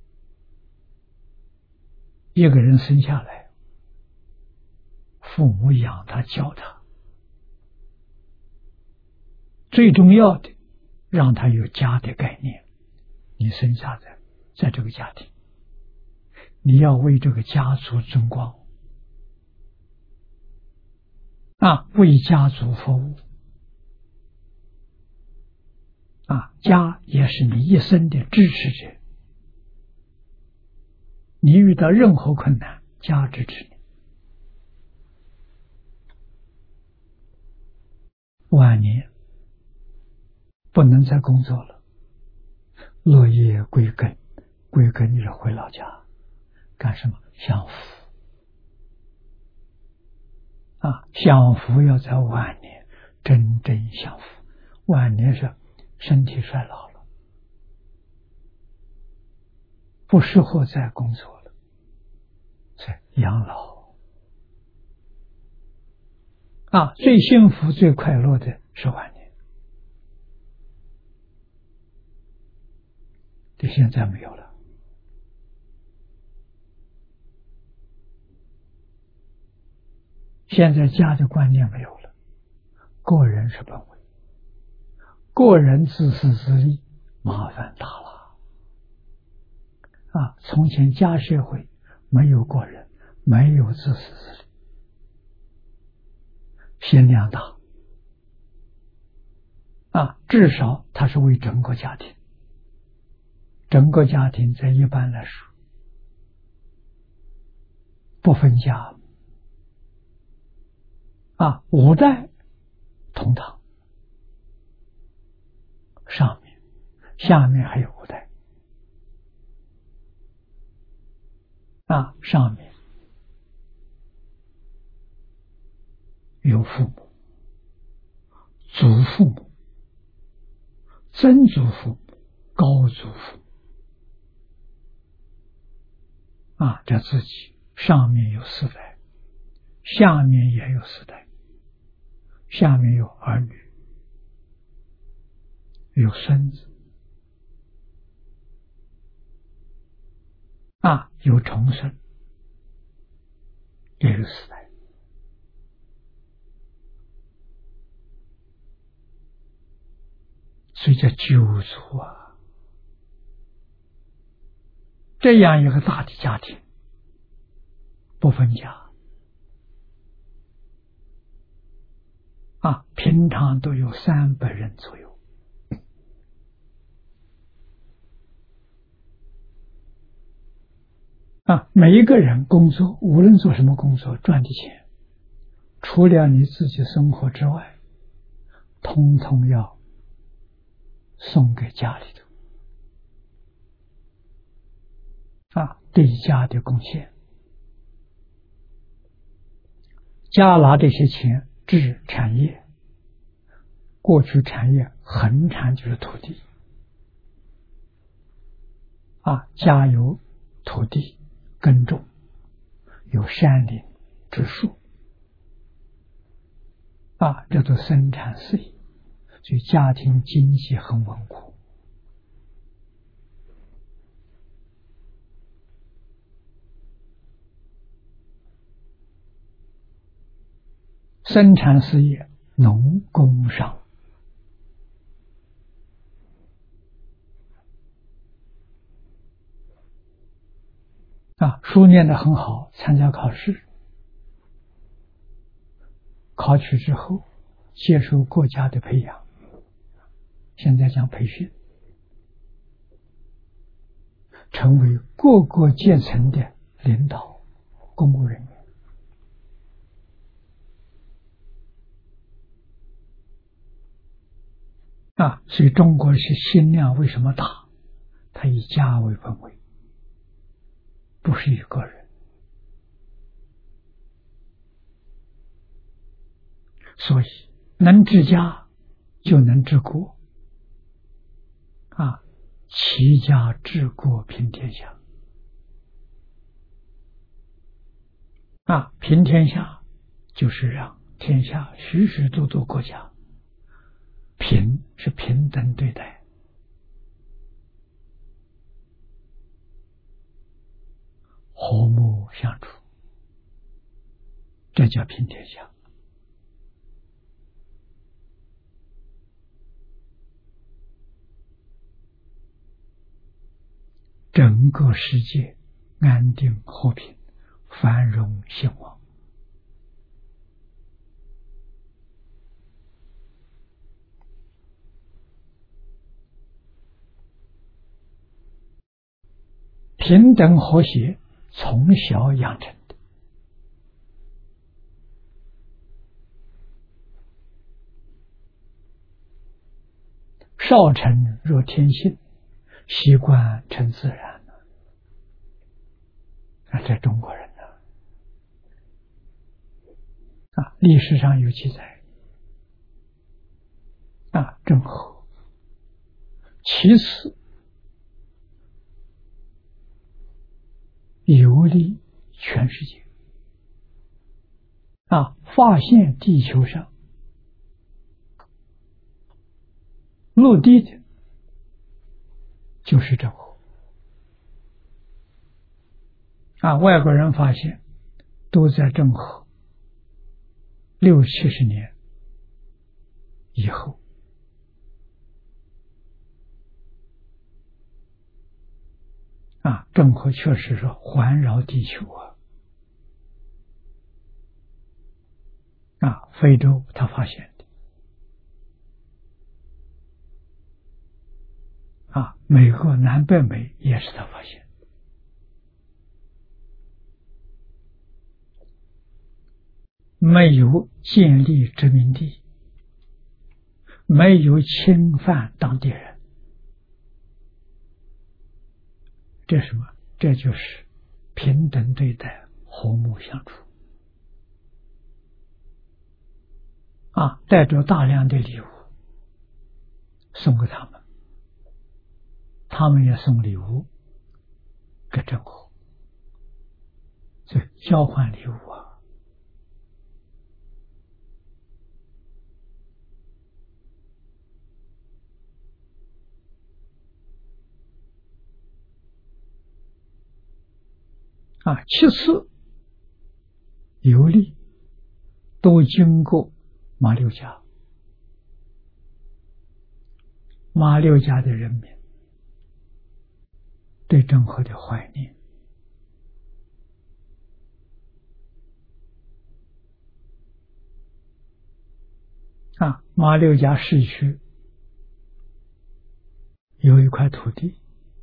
一个人生下来，父母养他教他，最重要的让他有家的概念。你生下在在这个家庭，你要为这个家族争光，啊，为家族服务，啊，家也是你一生的支持者。你遇到任何困难，家支持你。晚年不能再工作了，落叶归根，归根就是回老家，干什么？享福。啊，享福要在晚年真正享福。晚年是身体衰老了，不适合再工作了，所以养老。啊，最幸福最快乐的是晚年，这现在没有了。现在家的观念没有了，个人是本位，个人自私自利，麻烦大了。啊，从前家社会没有个人，没有自私自利，心量大，啊，至少他是为整个家庭，整个家庭在一般来说不分家，啊，五代同堂，上面下面还有五代， 啊，上面有父母、祖父母、曾祖父母、高祖父母啊，这自己上面有四代，下面也有四代，下面有儿女，有孙子啊，有重孙，也有四代。所以叫九族啊，这样一个大的家庭，不分家啊，平常都有三百人左右啊。每一个人工作，无论做什么工作，赚的钱，除了你自己生活之外，通通要送给家里头啊，对家的贡献。家拿这些钱治产业，过去产业恒产就是土地啊，家有土地耕种，有山林植树啊，这都生产事业，所以家庭经济很稳固。生产事业，农工商啊，书念得很好，参加考试，考取之后接受国家的培养，现在讲培训，成为各个阶层的领导、公务人员啊。所以中国是心量为什么大？它以家为本位，不是一个人。所以能治家就能治国啊，齐家治国平天下啊，平天下就是让天下许许多多国家平是平等对待，和睦相处，这叫平天下。整个世界安定和平，繁荣兴旺。平等和谐从小养成的，少成若天性，习惯成自然了。啊，这中国人呢，啊，历史上有记载，啊，郑和，其次游历全世界，啊，发现地球上陆地的就是郑和啊，外国人发现都在郑和六七十年以后啊，郑和确实说环绕地球啊，啊，非洲他发现的，啊，美国南北美也是他发现的。没有建立殖民地，没有侵犯当地人，这是什么？这就是平等对待，和睦相处。啊，带着大量的礼物送给他们，他们也送礼物给郑和，所以交换礼物啊。啊，其次游历都经过马六甲，马六甲的人民对郑和的怀念啊，马六甲市区有一块土地，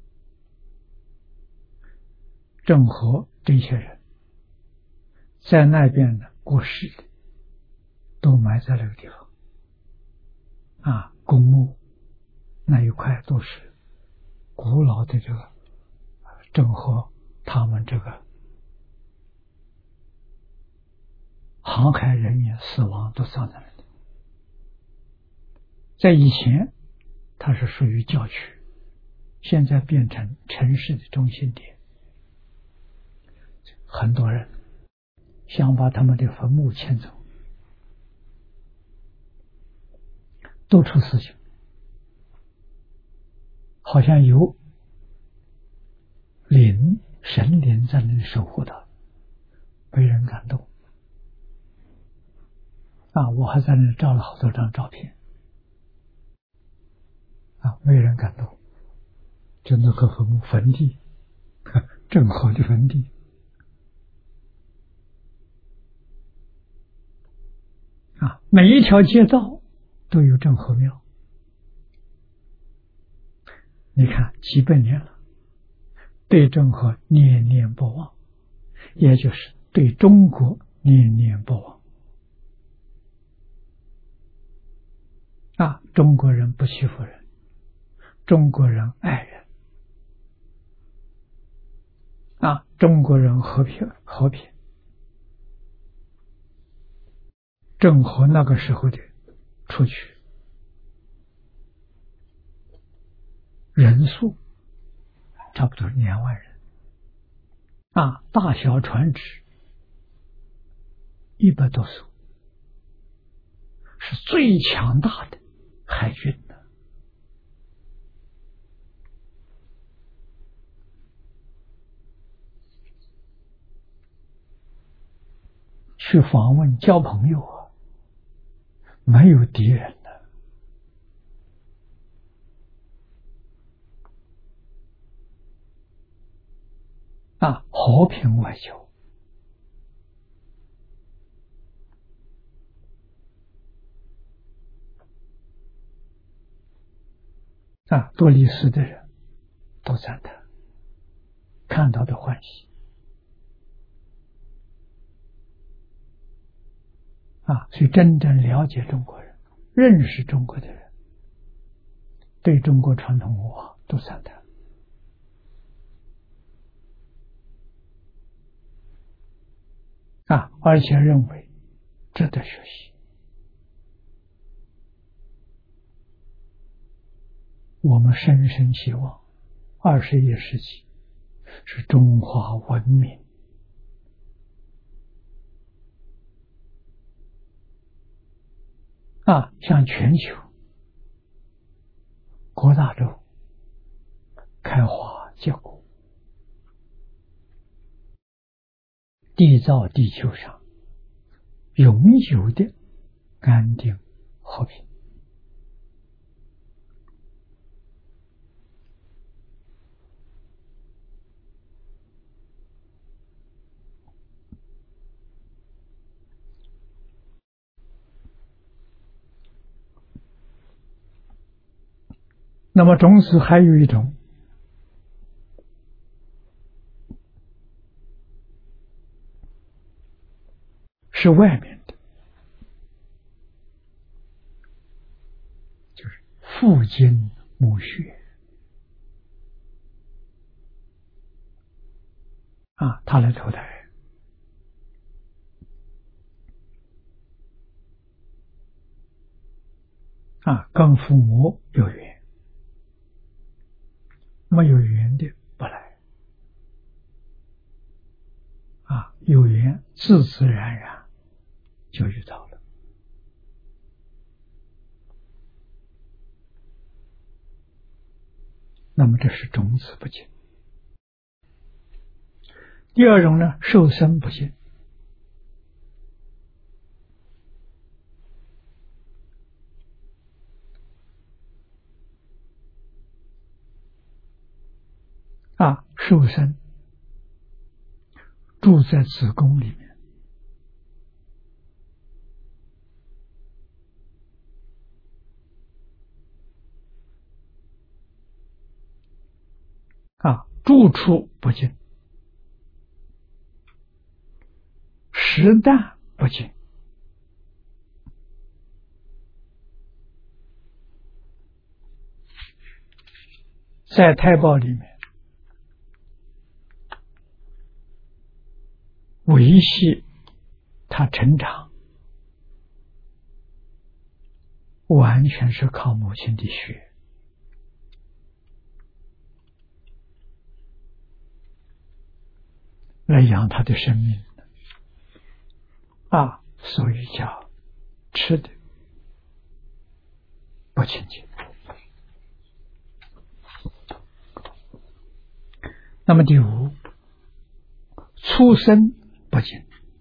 郑和这些人在那边的过世的都埋在那个地方啊，公墓那一块都是古老的这个郑和他们这个航海人员死亡都葬在那里。在以前它是属于郊区，现在变成城市的中心点，很多人想把他们的坟墓迁走，都出事情，好像有灵神灵在那里守护他，被人感动啊！我还在那里照了好多张照片啊，没人感动，就那个坟墓坟地，郑和的坟地啊，每一条街道都有郑和庙。你看几百年了，对郑和念念不忘，也就是对中国念念不忘啊！中国人不欺负人，中国人爱人啊，中国人和平和平。郑和那个时候的出去人数差不多两万人啊，大小船只一百多艘，是最强大的海军的去访问交朋友啊，没有敌人的啊，和平外交啊，多丽丝的人都赞叹，看到的欢喜啊，所以真正了解中国人、认识中国的人，对中国传统文化都赞叹啊，而且认为值得学习。我们深深希望二十一世纪是中华文明啊，向全球各大洲开花结果，缔造地球上永久的安定和平。那么种子还有一种是外面的，就是父精母血啊，他来投胎啊，跟父母有缘，没有缘的不来啊，有缘自自然然就遇到了。那么这是种子不净。第二种呢，受生不净。啊，受生住在子宫里面，啊，住处不净，食啖不净，在胎胞里面维系它成长，完全是靠母亲的血。来养他的生命啊，所以叫吃的不清净。那么第五，出生不净。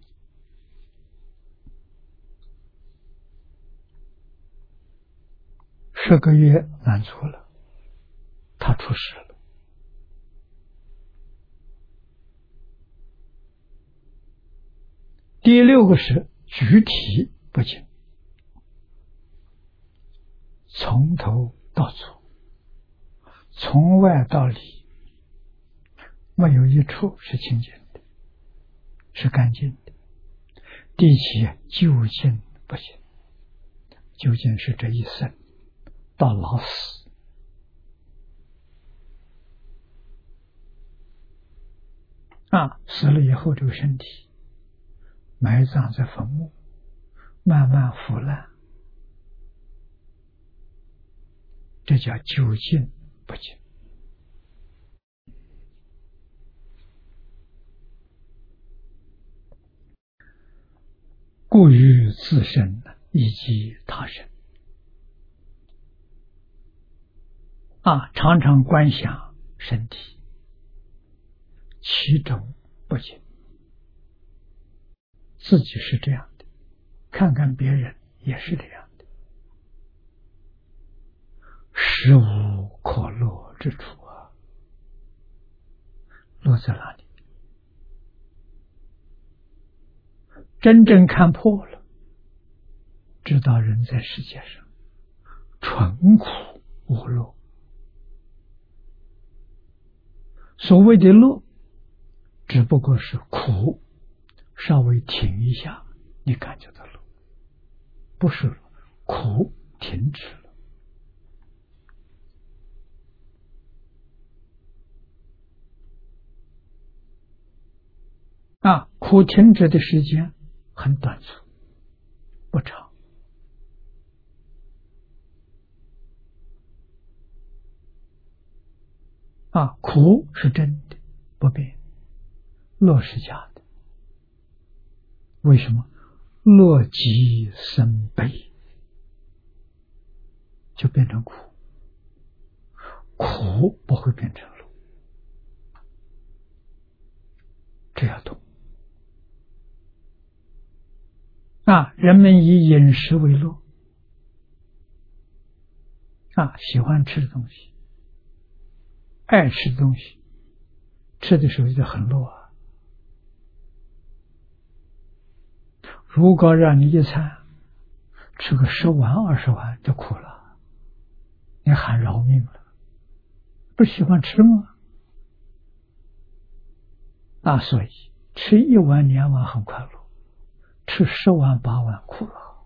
十个月满足了，他出世了。第六个是具体不净，从头到足，从外到里，没有一处是清净的，是干净的。第七，究竟不净，究竟是这一生到老死，啊，死了以后这个身体埋葬在坟墓，慢慢腐烂，这叫究竟不净。故于自身以及他身啊，常常观想身体，其中不净。自己是这样的，看看别人也是这样的，实无可落之处啊！落在哪里？真正看破了，知道人在世界上纯苦无乐。所谓的乐，只不过是苦稍微停一下，你感觉到乐，不是苦停止了。啊，苦停止的时间很短促，不长。啊，苦是真的，不变；乐是假的。为什么？乐极生悲，就变成苦，苦不会变成乐，这要懂。啊，人们以饮食为乐，啊，喜欢吃的东西，爱吃的东西，吃的时候就很乐啊。如果让你一餐吃个十碗二十碗就苦了，你喊饶命了，不喜欢吃吗？啊，所以吃一碗两碗很快乐，吃十碗八碗苦了。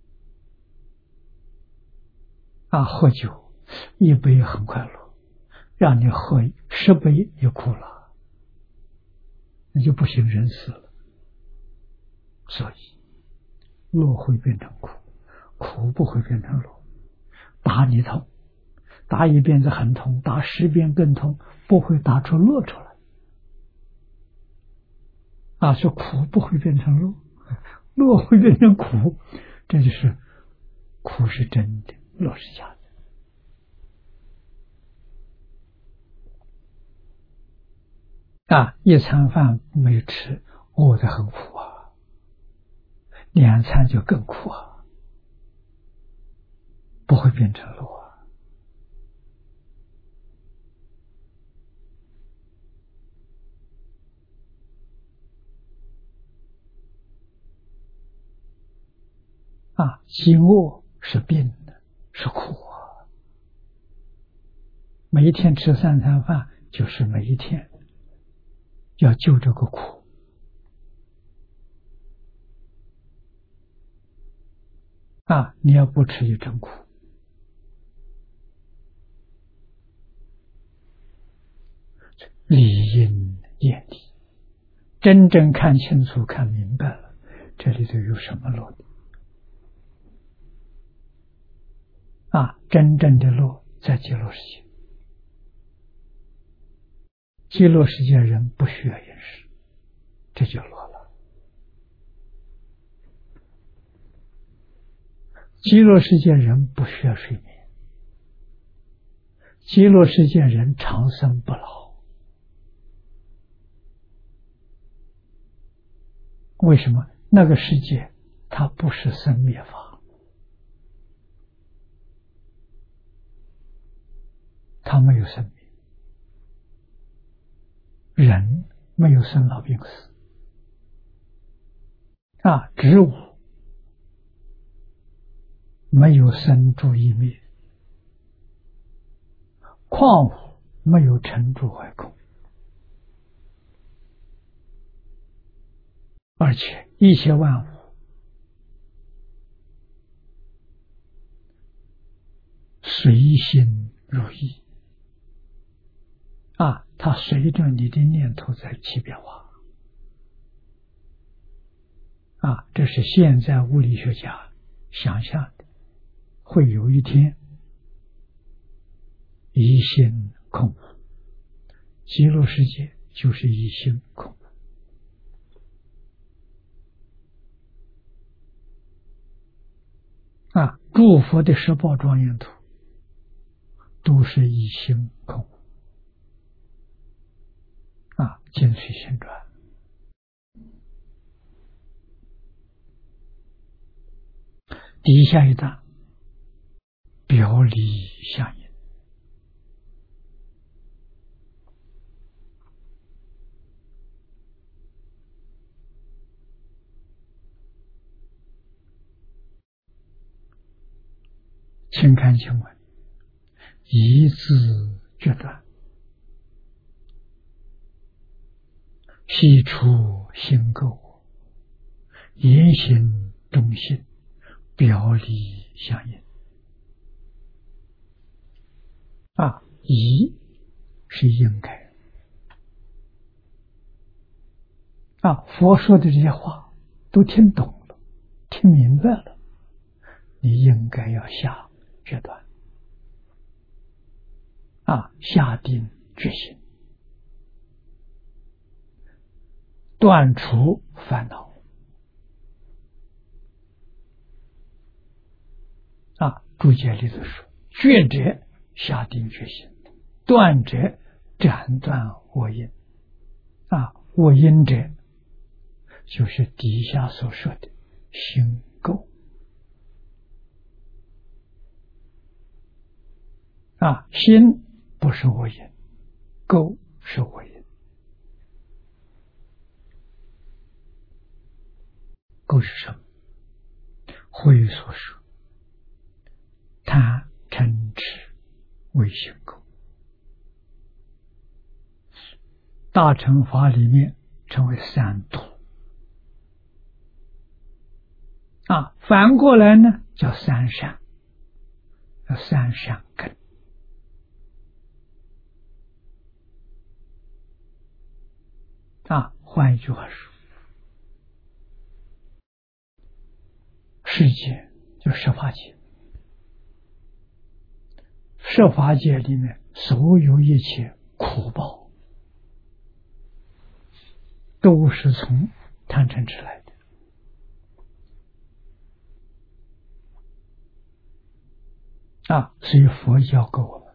啊，喝酒一杯很快乐， 让你喝十杯就苦了，那就不省人事了。所以乐会变成苦，苦不会变成乐。打你痛，打一鞭子很痛，打十鞭更痛，不会打出乐出来。啊，说苦不会变成乐，乐会变成苦，这就是苦是真的，乐是假的。啊，一餐饭没吃，饿得很苦啊，两餐就更苦啊，不会变成乐啊。啊，饥饿是病的，是苦啊。每一天吃三餐饭，就是每一天要救这个苦。啊，你要不吃就真苦。理应业力，真正看清楚、看明白了，这里头有什么乐的？啊，真正的乐在极乐世界。极乐世界人不需要饮食，这就乐了。极乐世界人不需要睡眠，极乐世界人长生不老。为什么？那个世界它不是生灭法，它没有生命，人没有生老病死啊，植物没有生住异灭，矿物没有成住坏空，而且一切万物随心如意啊，它随着你的念头在起变化啊，这是现在物理学家想象的，会有一天一心空无，极乐世界就是一心空无啊，诸佛的十宝庄严图都是一心空无啊，净水行传。底下一段表里相应，请看经文，一字决断，悉出心垢，言行中性，表里相应啊，宜是应该啊，佛说的这些话都听懂了，听明白了，你应该要下决断啊，下定决心，断除烦恼啊。注解里头说，决者下定决心，断者斩断恶因啊，恶因者就是底下所说的心垢啊，心不是恶因，垢是恶因。垢是什么？会所说贪嗔痴为心垢，大乘法里面称为三毒啊，反过来呢叫三善，叫三善根啊，换一句话说，世界就十法界，十法界里面所有一切苦报，都是从贪嗔痴来的。啊，所以佛教给我们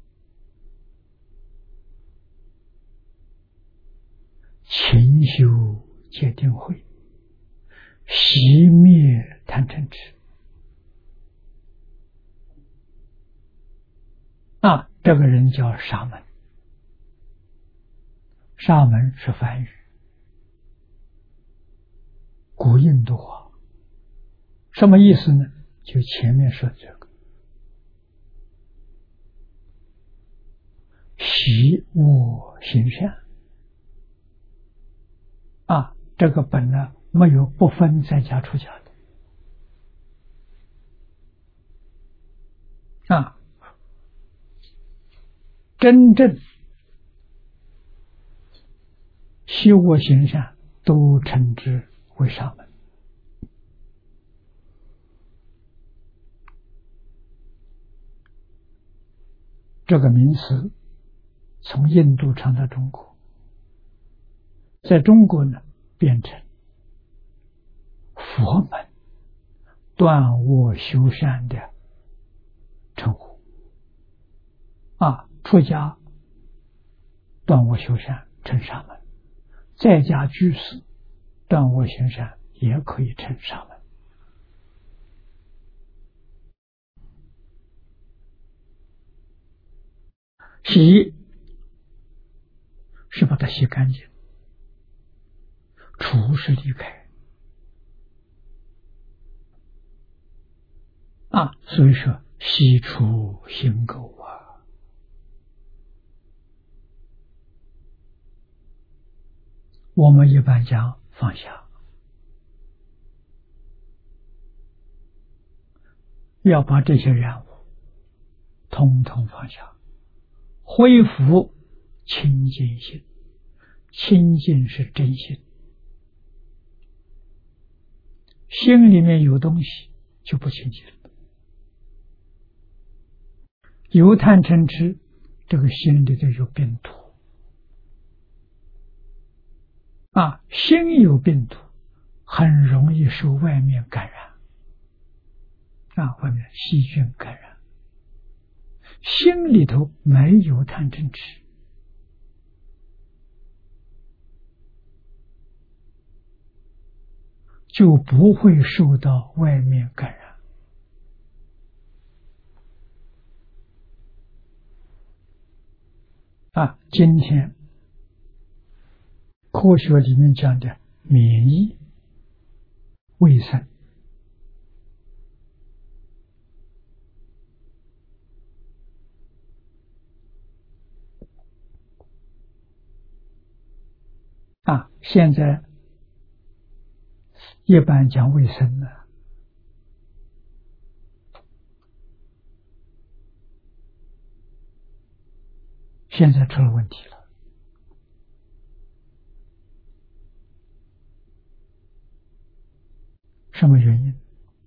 勤修戒定慧，熄灭贪嗔痴。啊，这个人叫沙门。沙门是梵语，古印度话，什么意思呢？就前面说这个习恶行善。啊，这个本来没有不分在家出家的。啊，真正习恶行善都称之为沙门。这个名词从印度传到中国，在中国呢变成佛门断恶修善的称呼。啊，出家断恶修善称沙门，在家居士断恶行善也可以称沙门。洗是把它洗干净，除是离开。啊，所以说洗除心垢啊。我们一般讲放下，要把这些染污统统放下，恢复清净心。清净是真心，心里面有东西就不清净了。有贪嗔痴，这个心里头有病毒。啊，心有病毒，很容易受外面感染。啊，外面细菌感染。心里头没有贪嗔痴，就不会受到外面感染。啊，今天科学里面讲的免疫、卫生，啊，现在一般讲卫生呢，现在出了问题了。什么原因？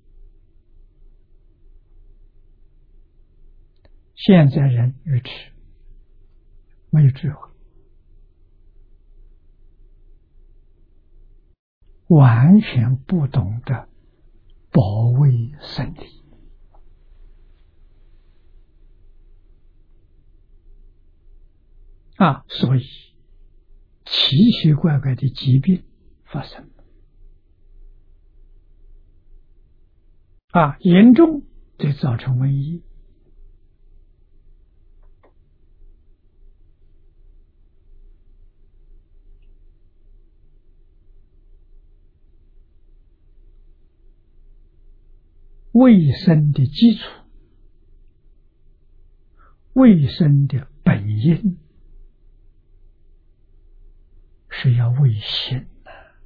现在人愚痴，没有智慧，完全不懂得保卫身体。啊，所以奇奇怪怪的疾病发生。啊，严重就造成瘟疫。卫生的基础，卫生的本因是要卫心的，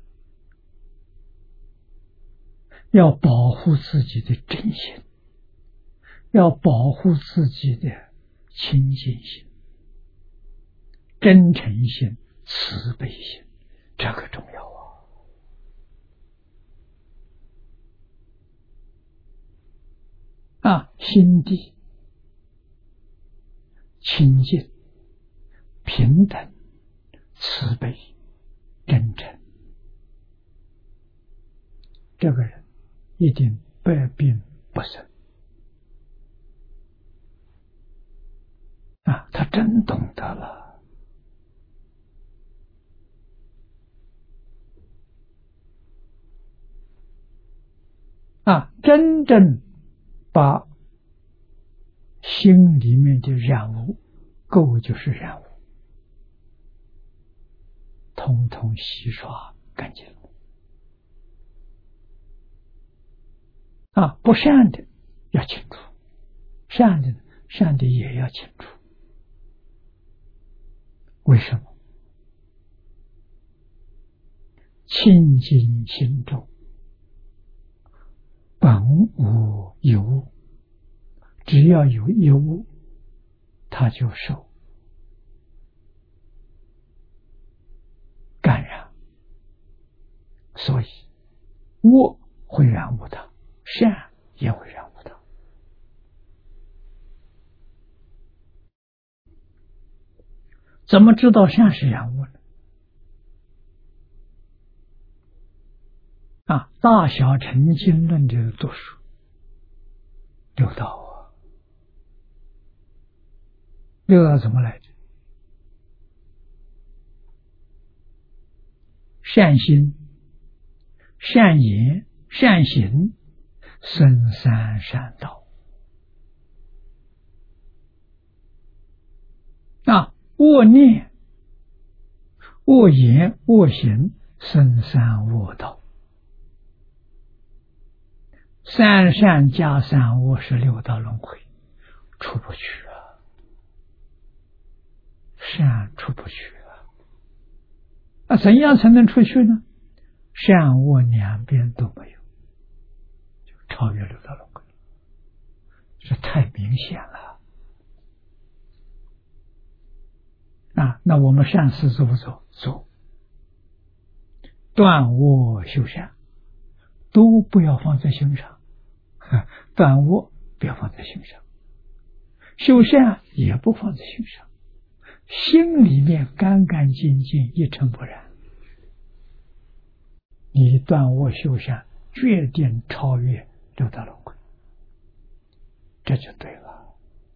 要保护自己的真心，要保护自己的清净心、真诚心、慈悲心、 这个重要啊！啊，心地清净、平等、慈悲、真诚，这个人一定百病不生啊！他真懂得了啊！真正把心里面的染污，垢就是染污，统统洗刷干净了啊！不善的要清除，善的善的也要清除。为什么？清净心中本无一物，只要有一物，它就受感染，所以恶会染污它，善也会染污它。怎么知道善是染污呢？啊，大小乘经论这个读书六道啊，六道怎么来的？善心、善言、善行，生三善道。啊，恶念、恶言、恶行，生三恶道。三善加三恶是六道轮回，出不去啊！善出不去啊！那怎样才能出去呢？善恶两边都没有，就超越六道轮回，这太明显了啊！那我们善事做不做？做，断恶修善，都不要放在心上。断恶不要放在心上，修善也不放在心上，心里面干干净净，一尘不染。你断恶修善，决定超越六道轮回，这就对了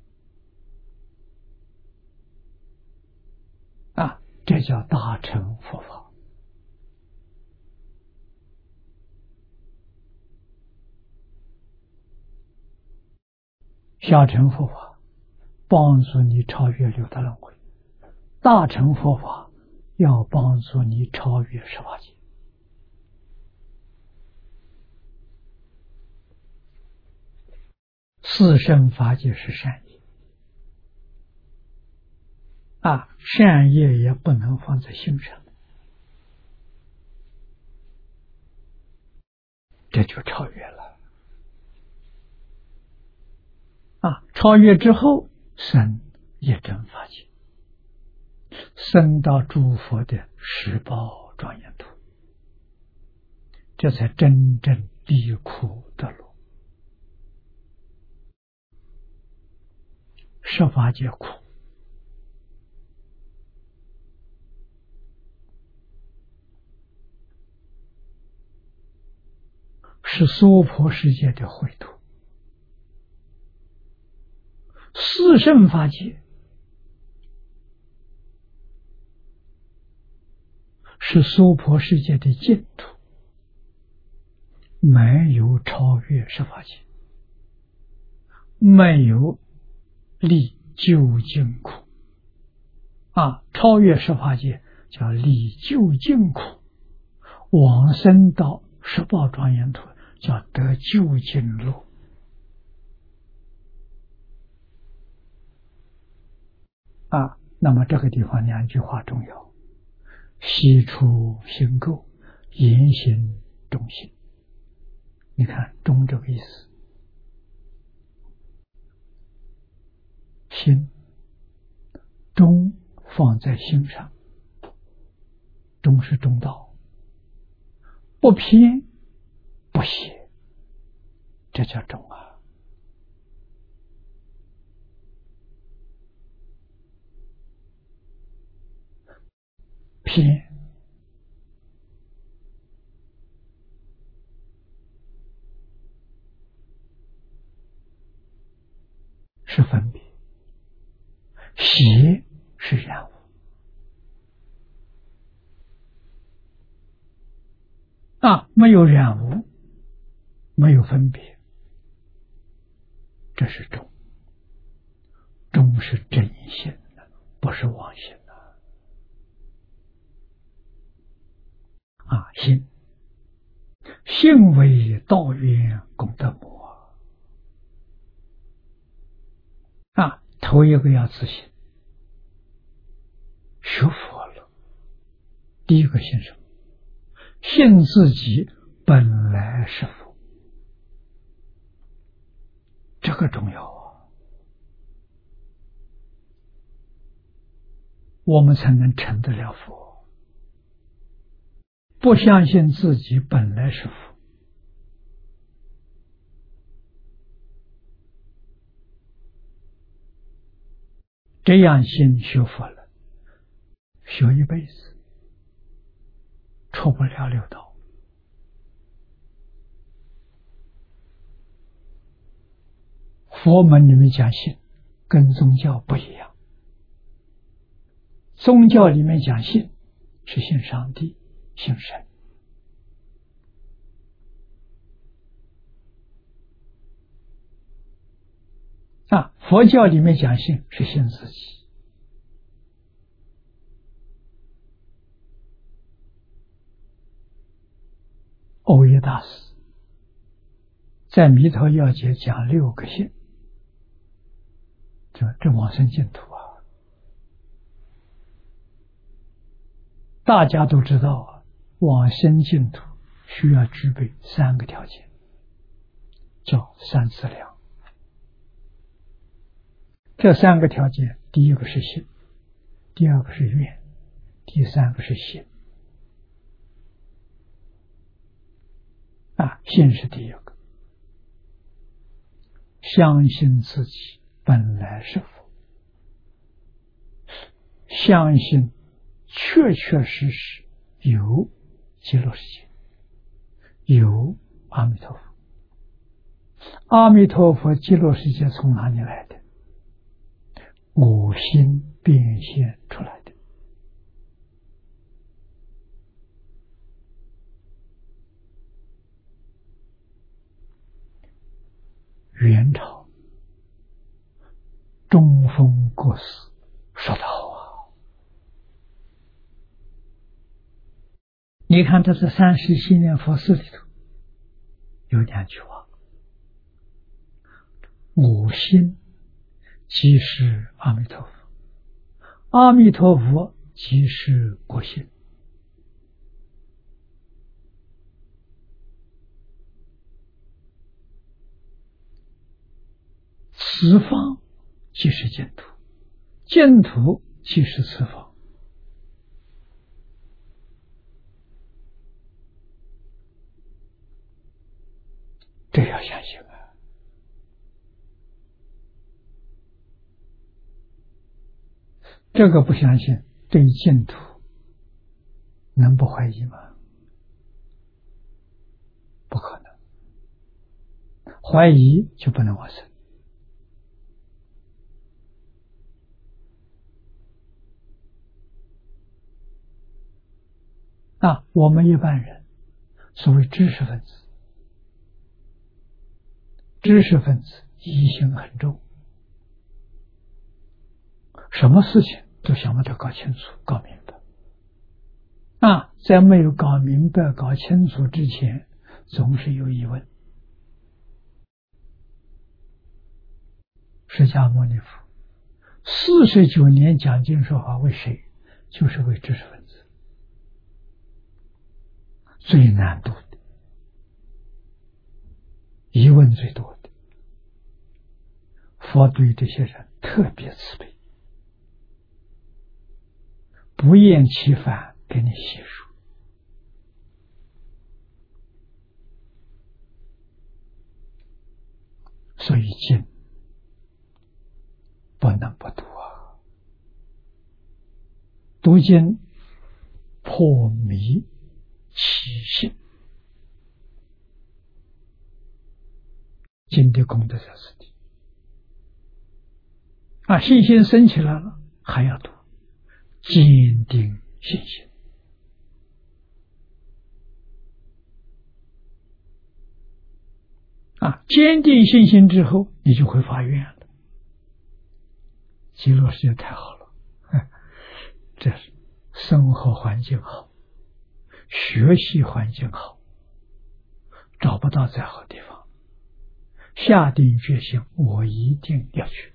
啊！这叫大乘佛法。小乘佛法帮助你超越六道轮回，大乘佛法要帮助你超越十法界。四圣法界是善业啊，善业也不能放在心上，这就超越了。啊，超越之后生业真法界，生到诸佛的十宝庄严土，这才真正离苦得乐。十法界苦，是娑婆世界的秽土。四圣法界是娑婆世界的净土，没有超越十法界，没有离究竟苦啊！超越十法界叫离究竟苦，往生到十宝庄严土叫得究竟乐。啊，那么这个地方两句话重要：悉出心垢，言行中心。你看中这个意思，心中放在心上， 中是中道，不偏不邪，这叫中啊。偏是分别，邪是染污啊，没有染污，没有分别，这是中。中是真心的，不是妄心的啊。心，心为道源功德母啊。头一个要自信，学佛了，第一个信什么？信自己本来是佛，这个重要啊，我们才能成得了佛。不相信自己本来是佛，这样心学佛了，学一辈子出不了六道。佛门里面讲信，跟宗教不一样。宗教里面讲信，是信上帝，信神。啊，佛教里面讲信，是信自己。欧耶大师在《弥陀要解》讲六个信，这这往生净土啊，大家都知道啊，往生净土需要具备三个条件，叫三资粮。这三个条件，第一个是信，第二个是愿，第三个是行。啊，信是第一个，相信自己本来是佛，相信确确实实有极乐世界，有阿弥陀佛。阿弥陀佛极乐世界从哪里来的？我心变现出来的。元朝中峰国师说得好啊，你看这是三十七念佛事里头有两句话，我心即是阿弥陀佛，阿弥陀佛即是国心。此方即是净土，净土即是此方。这要相信啊！这个不相信，对净土能不怀疑吗？不可能，怀疑就不能往生。啊，我们一般人所谓知识分子，知识分子疑心很重，什么事情都想把它搞清楚、搞明白。啊，在没有搞明白、搞清楚之前，总是有疑问。释迦牟尼佛四十九年讲经说法，为谁？就是为知识分子。最难度的，疑问最多的，佛对这些人特别慈悲，不厌其烦给你细说。所以经不能不读啊！读经破迷起信，经的功德在此地啊！信心升起来了，还要读，坚定信心啊！坚定信心之后，你就会发愿了。极乐世界太好了，这是生活环境好，学习环境好，找不到再好地方。下定决心，我一定要去。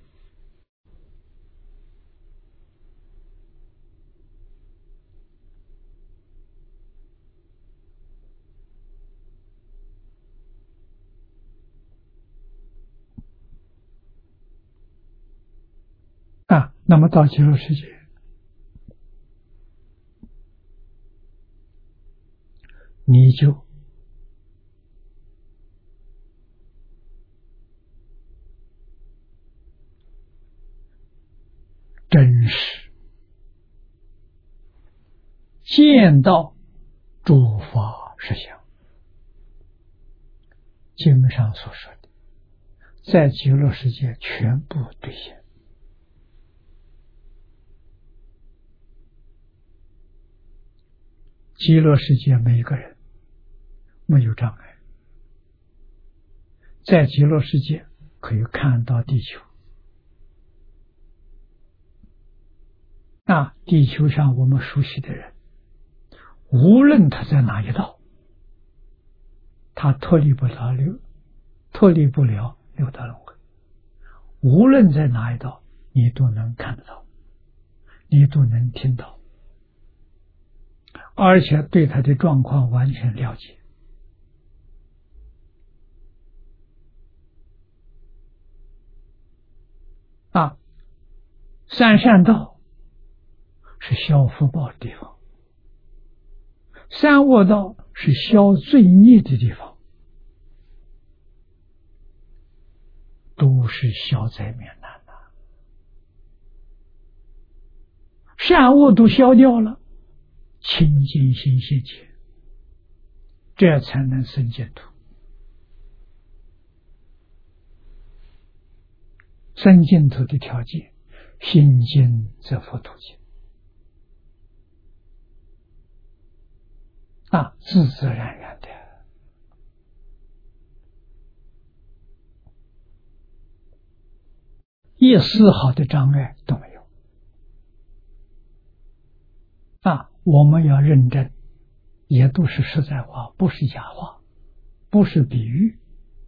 啊，那么到极乐世界，你就真实见到诸法实相，经上所说的，在极乐世界全部兑现。极乐世界每一个人没有障碍，在极乐世界可以看到地球。那地球上我们熟悉的人，无论他在哪一道，他脱离不了六，脱离不了六道轮回。无论在哪一道，你都能看得到，你都能听到，而且对他的状况完全了解。啊，三善道是消福报的地方，三恶道是消罪孽的地方，都是消灾免难的。善恶都消掉了，清净心现前，这才能生净土。生净土的条件，心净则佛土净啊，自自然然的，一丝毫的障碍都没有啊！我们要认真，也都是实在话，不是假话，不是比喻。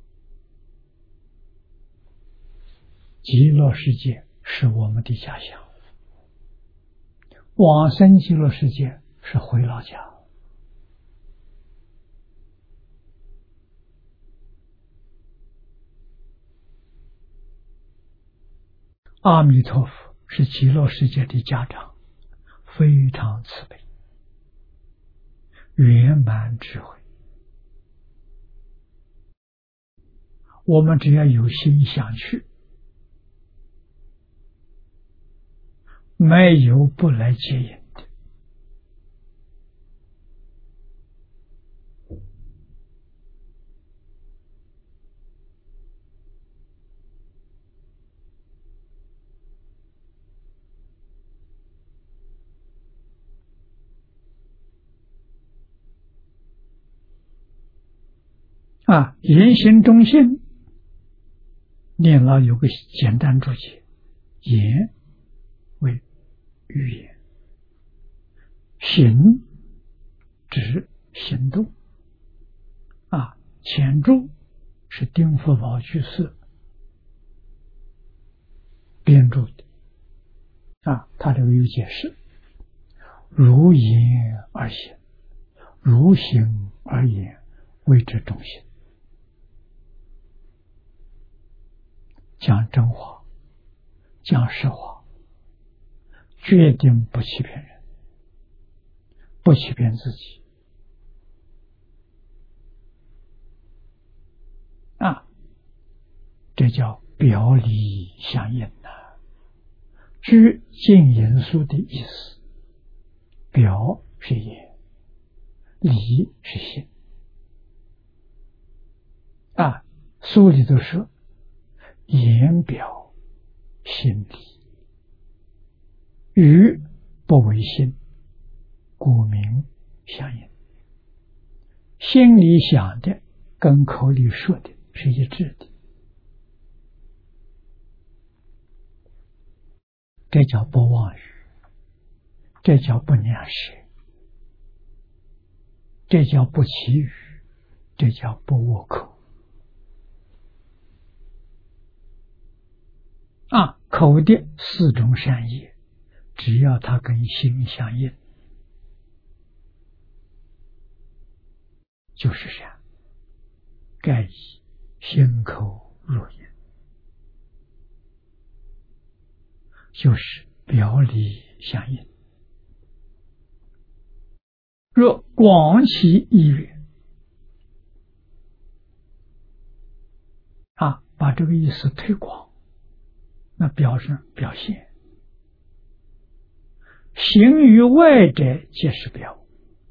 极乐世界是我们的家乡，往生极乐世界是回老家。阿弥陀佛是极乐世界的家长，非常慈悲，圆满智慧。我们只要有心想去，没有不来接引的。啊，言行中性，念老有个简单注解：言为语言，行指行动。啊，前注是丁福宝居士编注的。啊，他这个有解释：如言而行，如行而言，谓之中行。讲真话，讲实话，决定不欺骗人， 不欺骗自己啊，这叫表里相应呐、啊。知净言书的意思，表是言，理是心啊。书里头说言表心理，语不为心，故名相应。心里想的跟口里说的是一致的，这叫不妄语，这叫不两舌，这叫不绮语，这叫不恶口啊。口的四种善业，只要它跟心相应，就是善，盖以心口入眼，就是表里相应。若广其意愿啊，把这个意思推广，那表示表现，行于外者皆是表，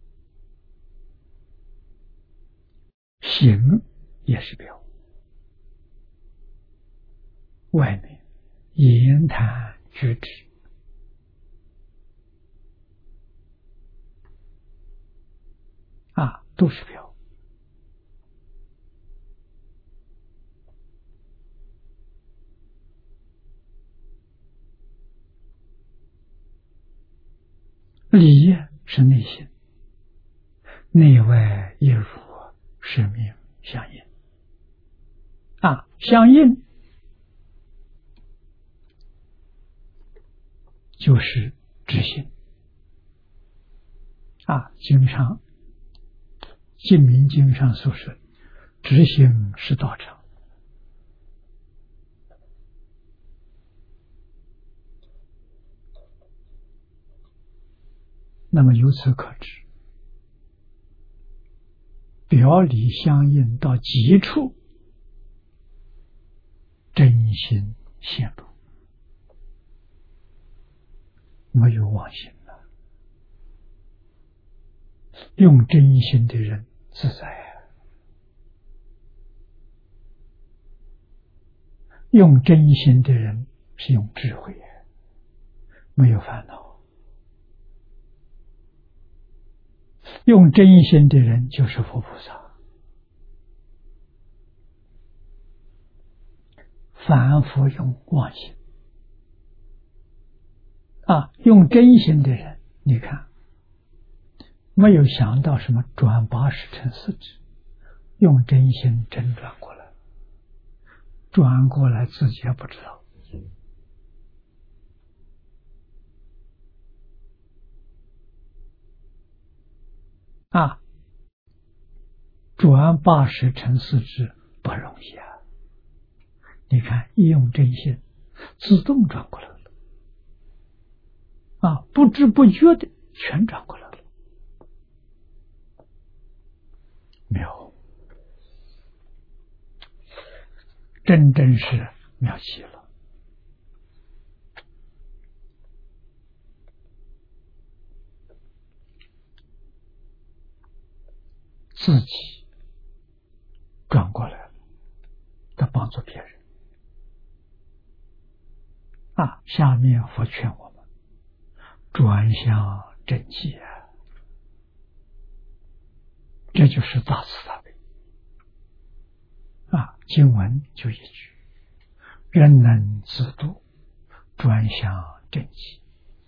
行也是表，外面言谈举止啊，都是表。理是内心，内外一如，是命相应啊。相应就是执行啊。经上净明经上所说，执行是道场。那么由此可知，表里相应到极处，真心显露，没有妄心了。用真心的人自在啊，用真心的人是用智慧啊，没有烦恼。用真心的人就是佛菩萨。反复用妄心啊，用真心的人，你看没有想到什么转八十成四智，用真心真转过来，转过来自己也不知道啊。转八十成四智不容易啊！你看，一用真心，自动转过来了啊，不知不觉的全转过来了，妙，真真是妙极了。自己转过来了，在帮助别人啊。下面佛劝我们转向真谛啊，这就是大慈大悲啊。经文就一句：人能自度，转向真谛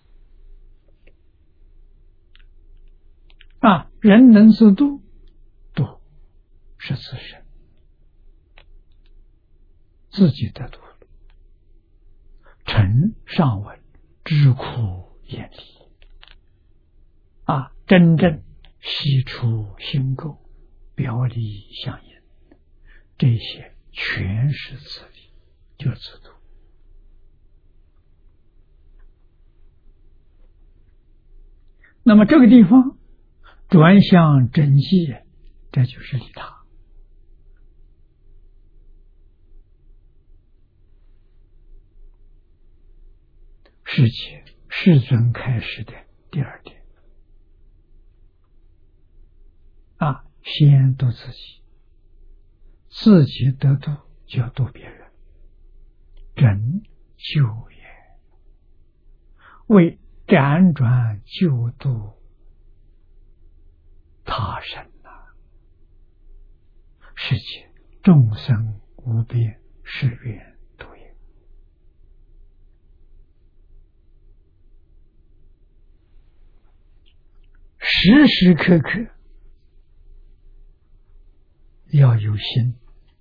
啊。人能自度，度是自身，自己得度了。诚上文，知苦厌离啊，真正悉出心垢，表里相应，这些全是自利，就自度。那么这个地方转向真迹，这就是利他。是解世尊开示的第二点啊，先度自己，自己得度就要度别人，真救也，为辗转救度他生啊！是解众生无边誓愿度也。时时刻刻要有心，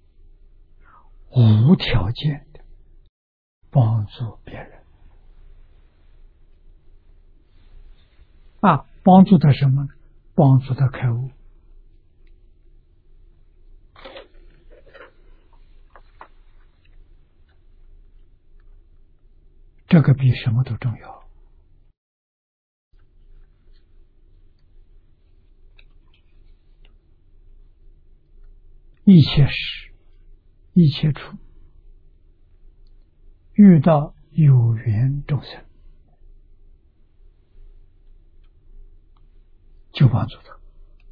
无条件的帮助别人啊！帮助他什么呢？帮助他开悟。这个比什么都重要。一切时，一切处，遇到有缘众生，就帮助他，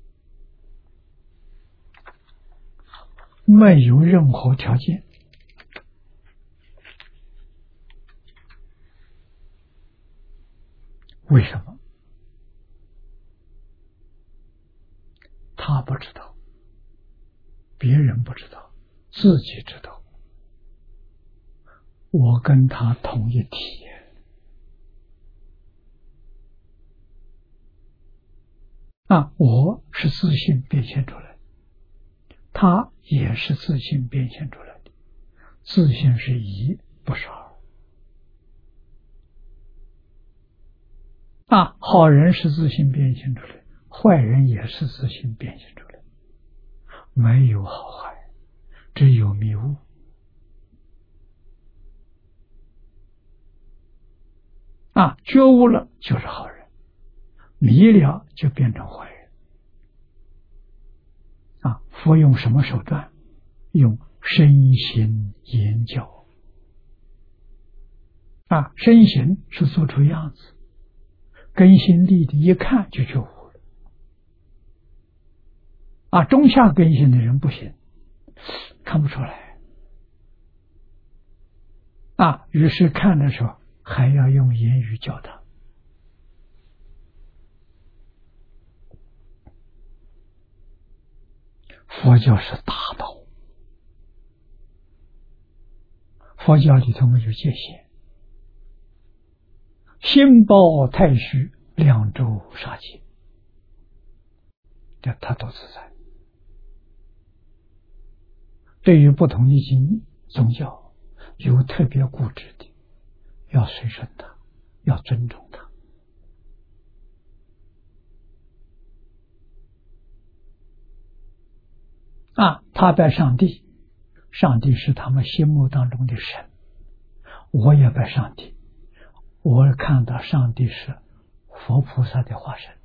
没有任何条件。为什么？他不知道，别人不知道，自己知道。我跟他同一体，啊，我是自信变现出来的，他也是自信变现出来的。自信是一，不是二。啊，好人是自信变现出来，坏人也是自信变现出来，没有好坏，只有迷雾。啊，觉悟了就是好人，迷了就变成坏人。啊，佛用什么手段？用身心言教。啊，身形是做出样子，根心立的一看就觉悟了。啊，中下根性的人不行，看不出来。啊，于是看的时候还要用言语教他。佛教是大道，佛教里头没有界限，心包太虚，两周杀戒，这他都自在。对于不同的经宗教，有特别固执的，要随顺他，要尊重他。啊，他拜上帝，上帝是他们心目当中的神，我也拜上帝，我看到上帝是佛菩萨的化身。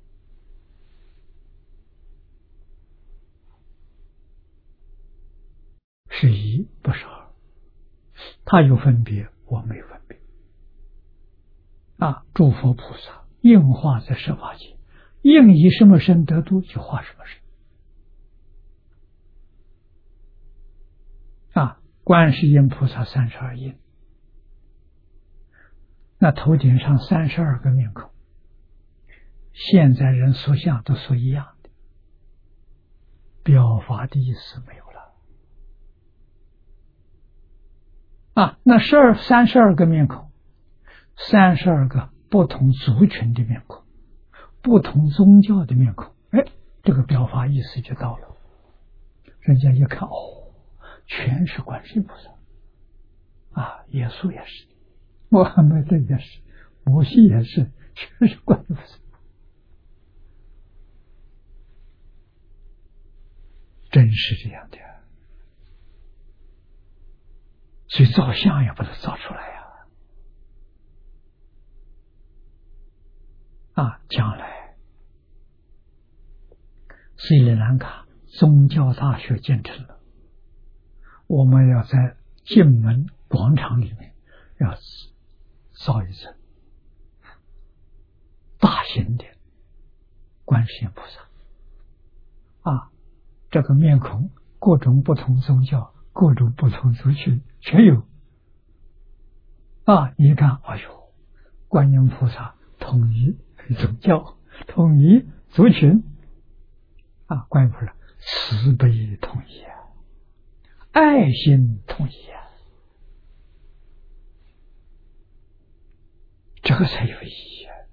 是一，不是二。他有分别，我没有分别。啊，诸佛菩萨应化在十法界，应以什么身得度就化什么身。啊，观世音菩萨三十二应，那头顶上三十二个面孔，现在人塑像都塑一样的，表法的意思没有了。啊，那十二三十二个面孔，三十二个不同族群的面孔，不同宗教的面孔，哎，这个表法意思就到了。人家一看，哦，全是观世音菩萨，啊，耶稣也是，穆罕默德也是，摩西也是，全是观世音菩萨。真是这样的，所以造像也不能造出来呀！啊，将来斯里兰卡宗教大学建成了，我们要在进门广场里面要造一层大型的观世音菩萨啊，这个面孔各种不同宗教、各种不同族群全有啊！你看，哎呦，观音菩萨统一宗教、统一族群啊，观音菩萨慈悲统一啊，爱心统一啊，这个才有意义啊！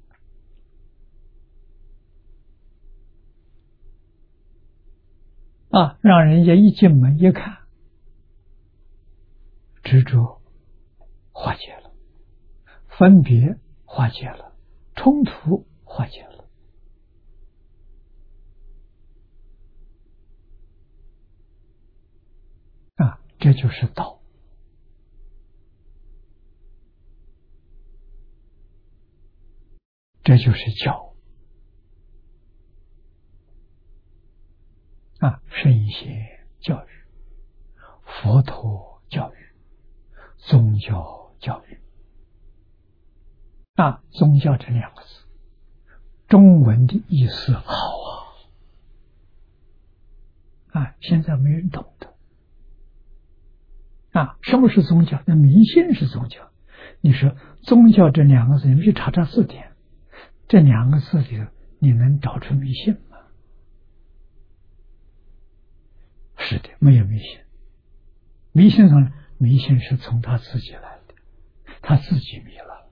啊，让人家一进门一看，执着化解了，分别化解了，冲突化解了。啊，这就是道。这就是教。啊，圣贤教育、佛陀教育、宗教教育。啊，宗教这两个字，中文的意思好啊！啊，现在没人懂的。啊，什么是宗教？那迷信是宗教。你说宗教这两个字，你们去查查字典，这两个字里你能找出迷信吗？是的，没有迷信。迷信上，迷信是从他自己来的，他自己迷了。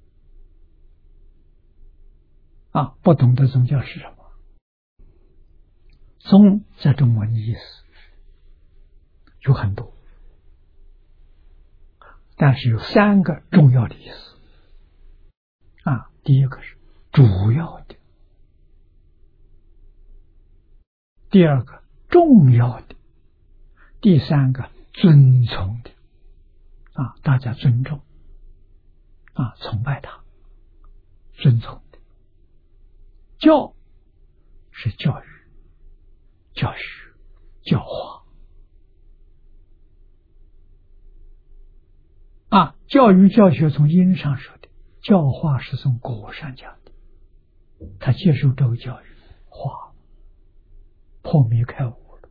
啊，不懂得宗教是什么？宗在中文的意思有很多，但是有三个重要的意思。啊，第一个是主要的，第二个重要的，第三个尊崇的。啊，大家尊重，啊，崇拜他，尊崇的。教是教育、教学、教化。啊，教育教学从因上说的，教化是从果上讲的。他接受这个教育，化破迷开悟了。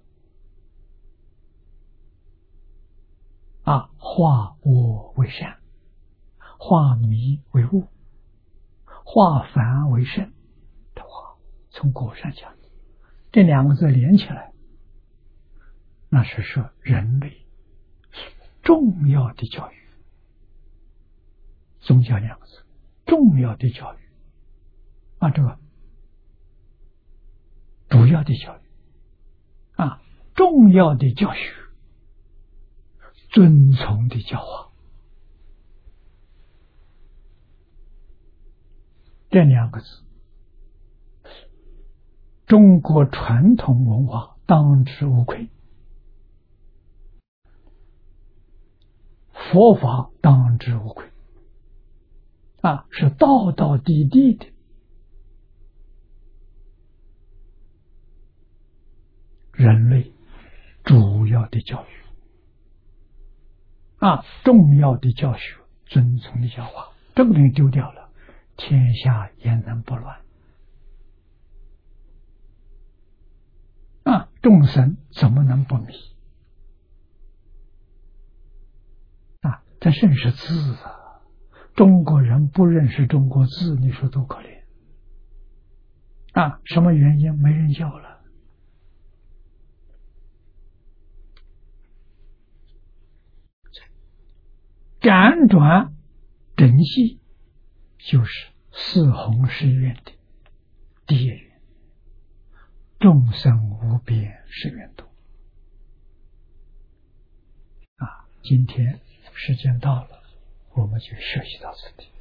啊，化我为善，化迷为悟，化凡为圣的话，从果上讲的。这两个字连起来，那是说人类重要的教育。宗教两个字，重要的教育。啊，这个主要的教育，啊，重要的教学，尊崇的教化，这两个字，中国传统文化当之无愧，佛法当之无愧。啊，是道道地地的人类主要的教育。啊，重要的教学，尊崇的教化，这个东西丢掉了，天下焉能不乱？啊，众生怎么能不迷？啊，这认识字啊！中国人不认识中国字，你说多可怜啊！什么原因？没人教了。辗转整细，就是四弘誓愿的第一愿，众生无边誓愿度。啊，今天时间到了，我们就学习到此地。